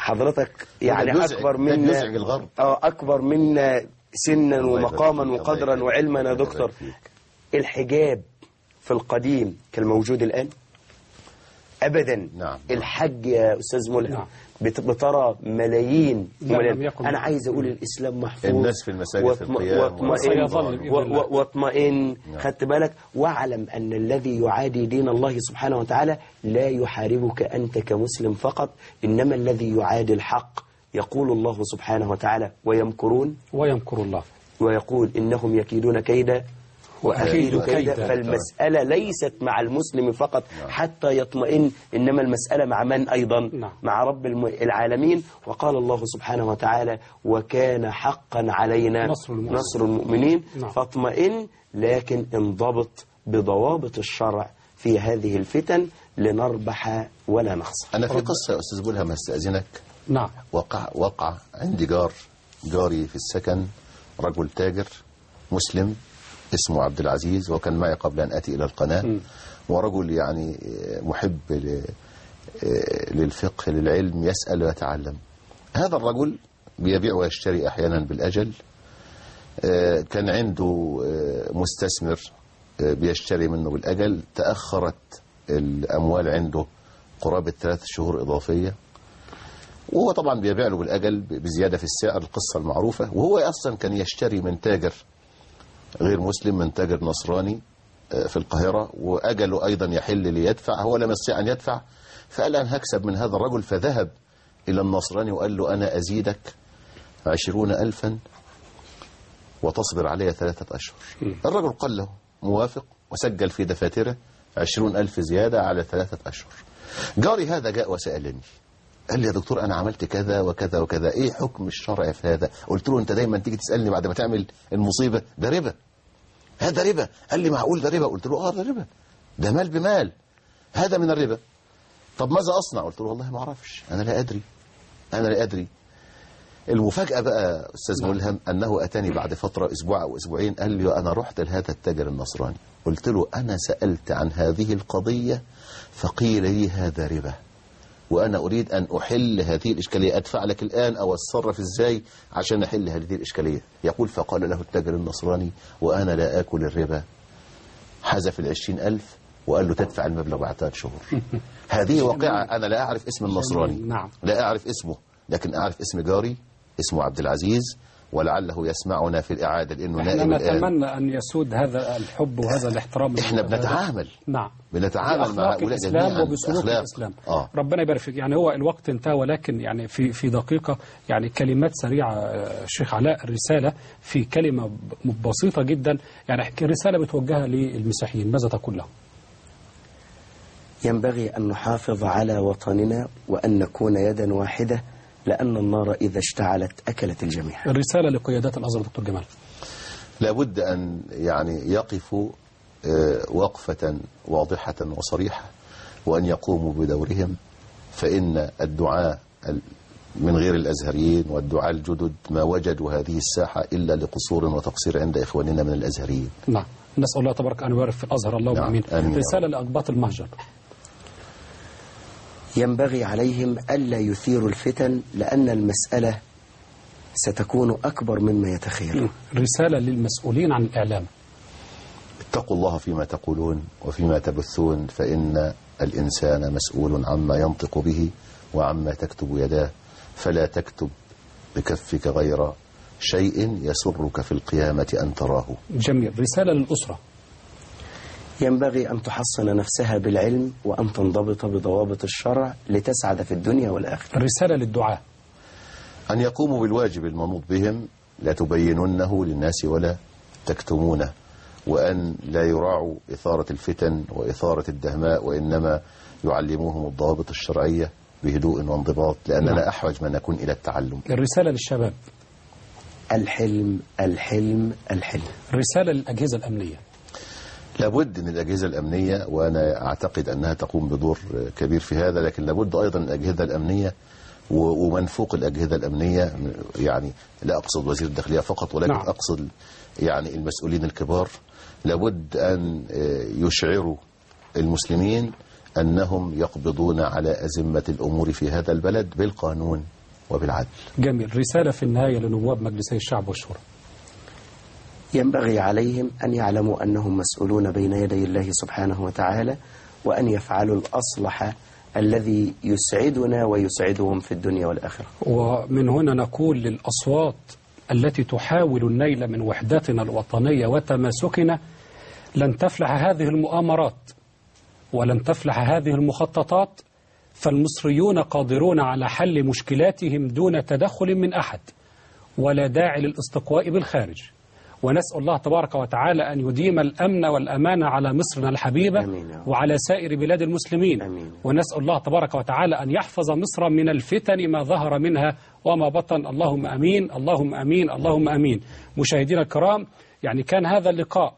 حضرتك يعني أكبر منا اه أكبر منا سنا ومقاما وقدرا وعلما يا دكتور. الحجاب في القديم كالموجود الآن أبدا. نعم. الحج يا أستاذ ملهم نعم. بترى ملايين, ملايين. يكن أنا عايز أقول الإسلام محفوظ، الناس في المساجد في القيام واطمئن. خدت بالك؟ واعلم أن الذي يعادي دين الله سبحانه وتعالى لا يحاربك أنت كمسلم فقط، إنما الذي يعادي الحق. يقول الله سبحانه وتعالى ويمكرون ويمكر الله ويقول إنهم يكيدون كيدا وأكيد كيدا. فالمسألة ليست مع المسلم فقط حتى يطمئن، إنما المسألة مع من أيضا؟ مع رب العالمين. وقال الله سبحانه وتعالى وكان حقا علينا نصر المؤمنين, نصر المؤمنين. فاطمئن، لكن انضبط بضوابط الشرع في هذه الفتن لنربح ولا نخسر. أنا في قصة يا أستاذ بولهم هستأذنك. نعم. وقع وقع عندي جار جاري في السكن، رجل تاجر مسلم اسمه عبد العزيز، وكان معي قبل أن أتي إلى القناة. م. ورجل يعني محب للفقه للعلم، يسأل ويتعلم. هذا الرجل بيبيع ويشتري أحيانا بالأجل. كان عنده مستثمر بيشتري منه بالأجل، تأخرت الأموال عنده قرابة ثلاث شهور إضافية، وهو طبعا بيبيع له بالأجل بزيادة في السعر، القصة المعروفة. وهو أصلا كان يشتري من تاجر غير مسلم، من تاجر نصراني في القاهرة، وأجله أيضا يحل ليدفع. هو لم يستطيع أن يدفع، فقال أنا هكسب من هذا الرجل، فذهب إلى النصراني وقال له أنا أزيدك عشرون ألفا وتصبر علي ثلاثة أشهر. الرجل قال له موافق، وسجل في دفاتره عشرون ألف زيادة على ثلاثة أشهر. جاري هذا جاء وسألني، قال لي يا دكتور أنا عملت كذا وكذا وكذا، إيه حكم الشرع في هذا؟ قلت له أنت دايما تيجي تسألني بعد ما تعمل المصيبة، ده ربا، هذا ربا. قال لي معقول ده ربا؟ قلت له آه ده ربا، ده مال بمال، هذا من الربا. طب ماذا أصنع؟ قلت له والله ما أعرفش، أنا لا أدري أنا لا أدري المفاجأة بقى أستاذ ملهم أنه أتاني بعد فترة أسبوع أو أسبوعين، قال لي أنا رحت لهذا التاجر النصراني، قلت له أنا سألت عن هذه القضية فقيل لي هذا ربا، وأنا أريد أن أحل هذه الإشكالية، أدفع لك الآن أو أتصرف إزاي عشان أحل هذه الإشكالية؟ يقول فقال له التاجر النصراني وأنا لا آكل الربا، حذف العشرين ألف وقال له تدفع المبلغ بعد ثلاث شهور. هذه واقعة. أنا لا أعرف اسم النصراني، لا أعرف اسمه، لكن أعرف اسم جاري اسمه عبد العزيز، ولعله يسمعنا في الإعادة لأنه نائم الآن. نتمنى أن يسود هذا الحب وهذا الاحترام. إحنا بنتعامل نعم بنتعامل مع هؤلاء جميعا وبسلوك الإسلام. آه. ربنا يبارك فيك. يعني هو الوقت انتهى، ولكن يعني في في دقيقة يعني كلمات سريعة الشيخ علاء، الرسالة في كلمة بسيطة جدا، يعني رسالة بتوجهها للمسيحيين، ماذا تقول لهم؟ ينبغي أن نحافظ على وطننا وأن نكون يدا واحدة، لأن النار إذا اشتعلت أكلت الجميع. الرسالة لقيادات الأزهر دكتور جمال. لابد أن يعني يقفوا وقفة واضحة وصريحة، وأن يقوموا بدورهم، فإن الدعاء من غير الأزهريين والدعاء الجدد ما وجدوا هذه الساحة إلا لقصور وتقصير عند إخواننا من الأزهريين. نعم، نسأل الله تبارك أن يبارك في الأزهر، اللهم نعم. آمين. آمين. رسالة لأقباط المهجر. ينبغي عليهم ألا يثيروا الفتن، لأن المسألة ستكون أكبر مما يتخيلون. رسالة للمسؤولين عن الإعلام. اتقوا الله فيما تقولون وفيما تبثون، فإن الإنسان مسؤول عما ينطق به وعما تكتب يداه، فلا تكتب بكفك غير شيء يسرك في القيامة أن تراه. جميل. رسالة للأسرة. ينبغي أن تحصن نفسها بالعلم وأن تنضبط بضوابط الشرع لتسعد في الدنيا والآخرة. الرسالة للدعاء. أن يقوموا بالواجب المنوط بهم، لا تبيننه للناس ولا تكتمونه، وأن لا يراعوا إثارة الفتن وإثارة الدهماء، وإنما يعلموهم الضوابط الشرعية بهدوء وانضباط، لأننا نعم. أحوج ما نكون إلى التعلم. الرسالة للشباب. الحلم الحلم الحلم. الرسالة للأجهزة الأمنية. لابد من الأجهزة الأمنية، وأنا أعتقد أنها تقوم بدور كبير في هذا، لكن لابد أيضا الأجهزة الأمنية ومن فوق الأجهزة الأمنية، يعني لا أقصد وزير الداخلية فقط، ولكن نعم. أقصد يعني المسؤولين الكبار، لابد أن يشعروا المسلمين أنهم يقبضون على أزمة الأمور في هذا البلد بالقانون وبالعدل. جميل. رسالة في النهاية لنواب مجلسي الشعب والشورى. ينبغي عليهم أن يعلموا أنهم مسؤولون بين يدي الله سبحانه وتعالى، وأن يفعلوا الأصلح الذي يسعدنا ويسعدهم في الدنيا والآخرة. ومن هنا نقول للأصوات التي تحاول النيل من وحدتنا الوطنية وتماسكنا: لن تفلح هذه المؤامرات ولن تفلح هذه المخططات، فالمصريون قادرون على حل مشكلاتهم دون تدخل من أحد، ولا داعي للاستقواء بالخارج. ونسأل الله تبارك وتعالى أن يديم الأمن والأمان على مصرنا الحبيبة وعلى سائر بلاد المسلمين. أمين. ونسأل الله تبارك وتعالى أن يحفظ مصر من الفتن ما ظهر منها وما بطن. اللهم أمين، اللهم أمين، اللهم أمين. مشاهدينا الكرام، يعني كان هذا اللقاء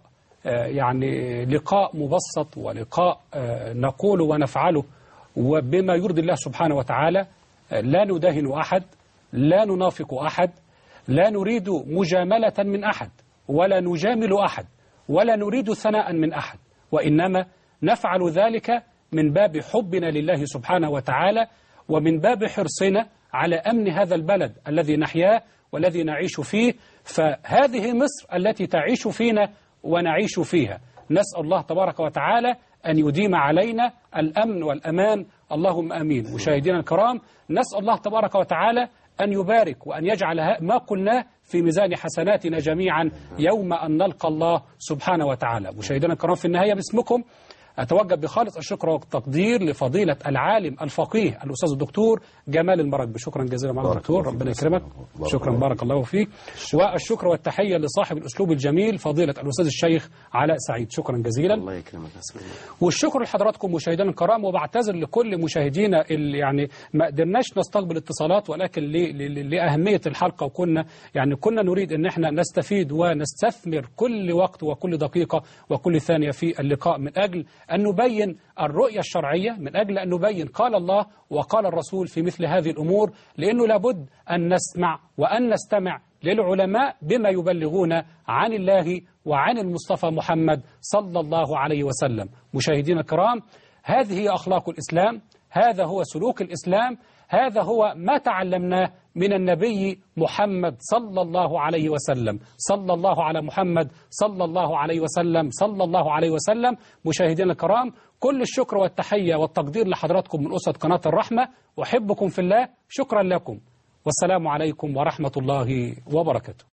يعني لقاء مبسط، ولقاء نقول ونفعله وبما يرضي الله سبحانه وتعالى. لا نداهن أحد، لا ننافق أحد، لا نريد مجاملة من أحد، ولا نجامل أحد، ولا نريد ثناء من أحد، وإنما نفعل ذلك من باب حبنا لله سبحانه وتعالى، ومن باب حرصنا على أمن هذا البلد الذي نحياه والذي نعيش فيه. فهذه مصر التي تعيش فينا ونعيش فيها. نسأل الله تبارك وتعالى أن يديم علينا الأمن والأمان. اللهم آمين. مشاهدينا الكرام، نسأل الله تبارك وتعالى أن يبارك وأن يجعل ما قلناه في ميزان حسناتنا جميعا يوم أن نلقى الله سبحانه وتعالى. مشاهدينا الكرام، في النهاية باسمكم أتوجه بخالص الشكر والتقدير لفضيلة العالم الفقيه الأستاذ الدكتور جمال المراكبي. شكرا جزيلا معالي الدكتور، ربنا يكرمك. شكرا، بارك الله فيك. والشكر والتحية لصاحب الأسلوب الجميل فضيلة الأستاذ الشيخ علاء سعيد. شكرا جزيلا. الله يكرمك. والشكر لحضراتكم مشاهدينا الكرام، وبعتذر لكل مشاهدينا اللي يعني ما قدرناش نستقبل اتصالات، ولكن لأهمية الحلقة وكنا يعني كنا نريد ان احنا نستفيد ونستثمر كل وقت وكل دقيقة وكل ثانية في اللقاء من أجل أن نبين الرؤية الشرعية، من أجل أن نبين قال الله وقال الرسول في مثل هذه الأمور، لأنه لابد أن نسمع وأن نستمع للعلماء بما يبلغون عن الله وعن المصطفى محمد صلى الله عليه وسلم. مشاهدينا الكرام، هذه هي أخلاق الإسلام، هذا هو سلوك الإسلام، هذا هو ما تعلمناه من النبي محمد صلى الله عليه وسلم. صلى الله على محمد صلى الله عليه وسلم، صلى الله عليه وسلم. مشاهدينا الكرام، كل الشكر والتحية والتقدير لحضراتكم من أسرة قناة الرحمة، وأحبكم في الله. شكرا لكم، والسلام عليكم ورحمة الله وبركاته.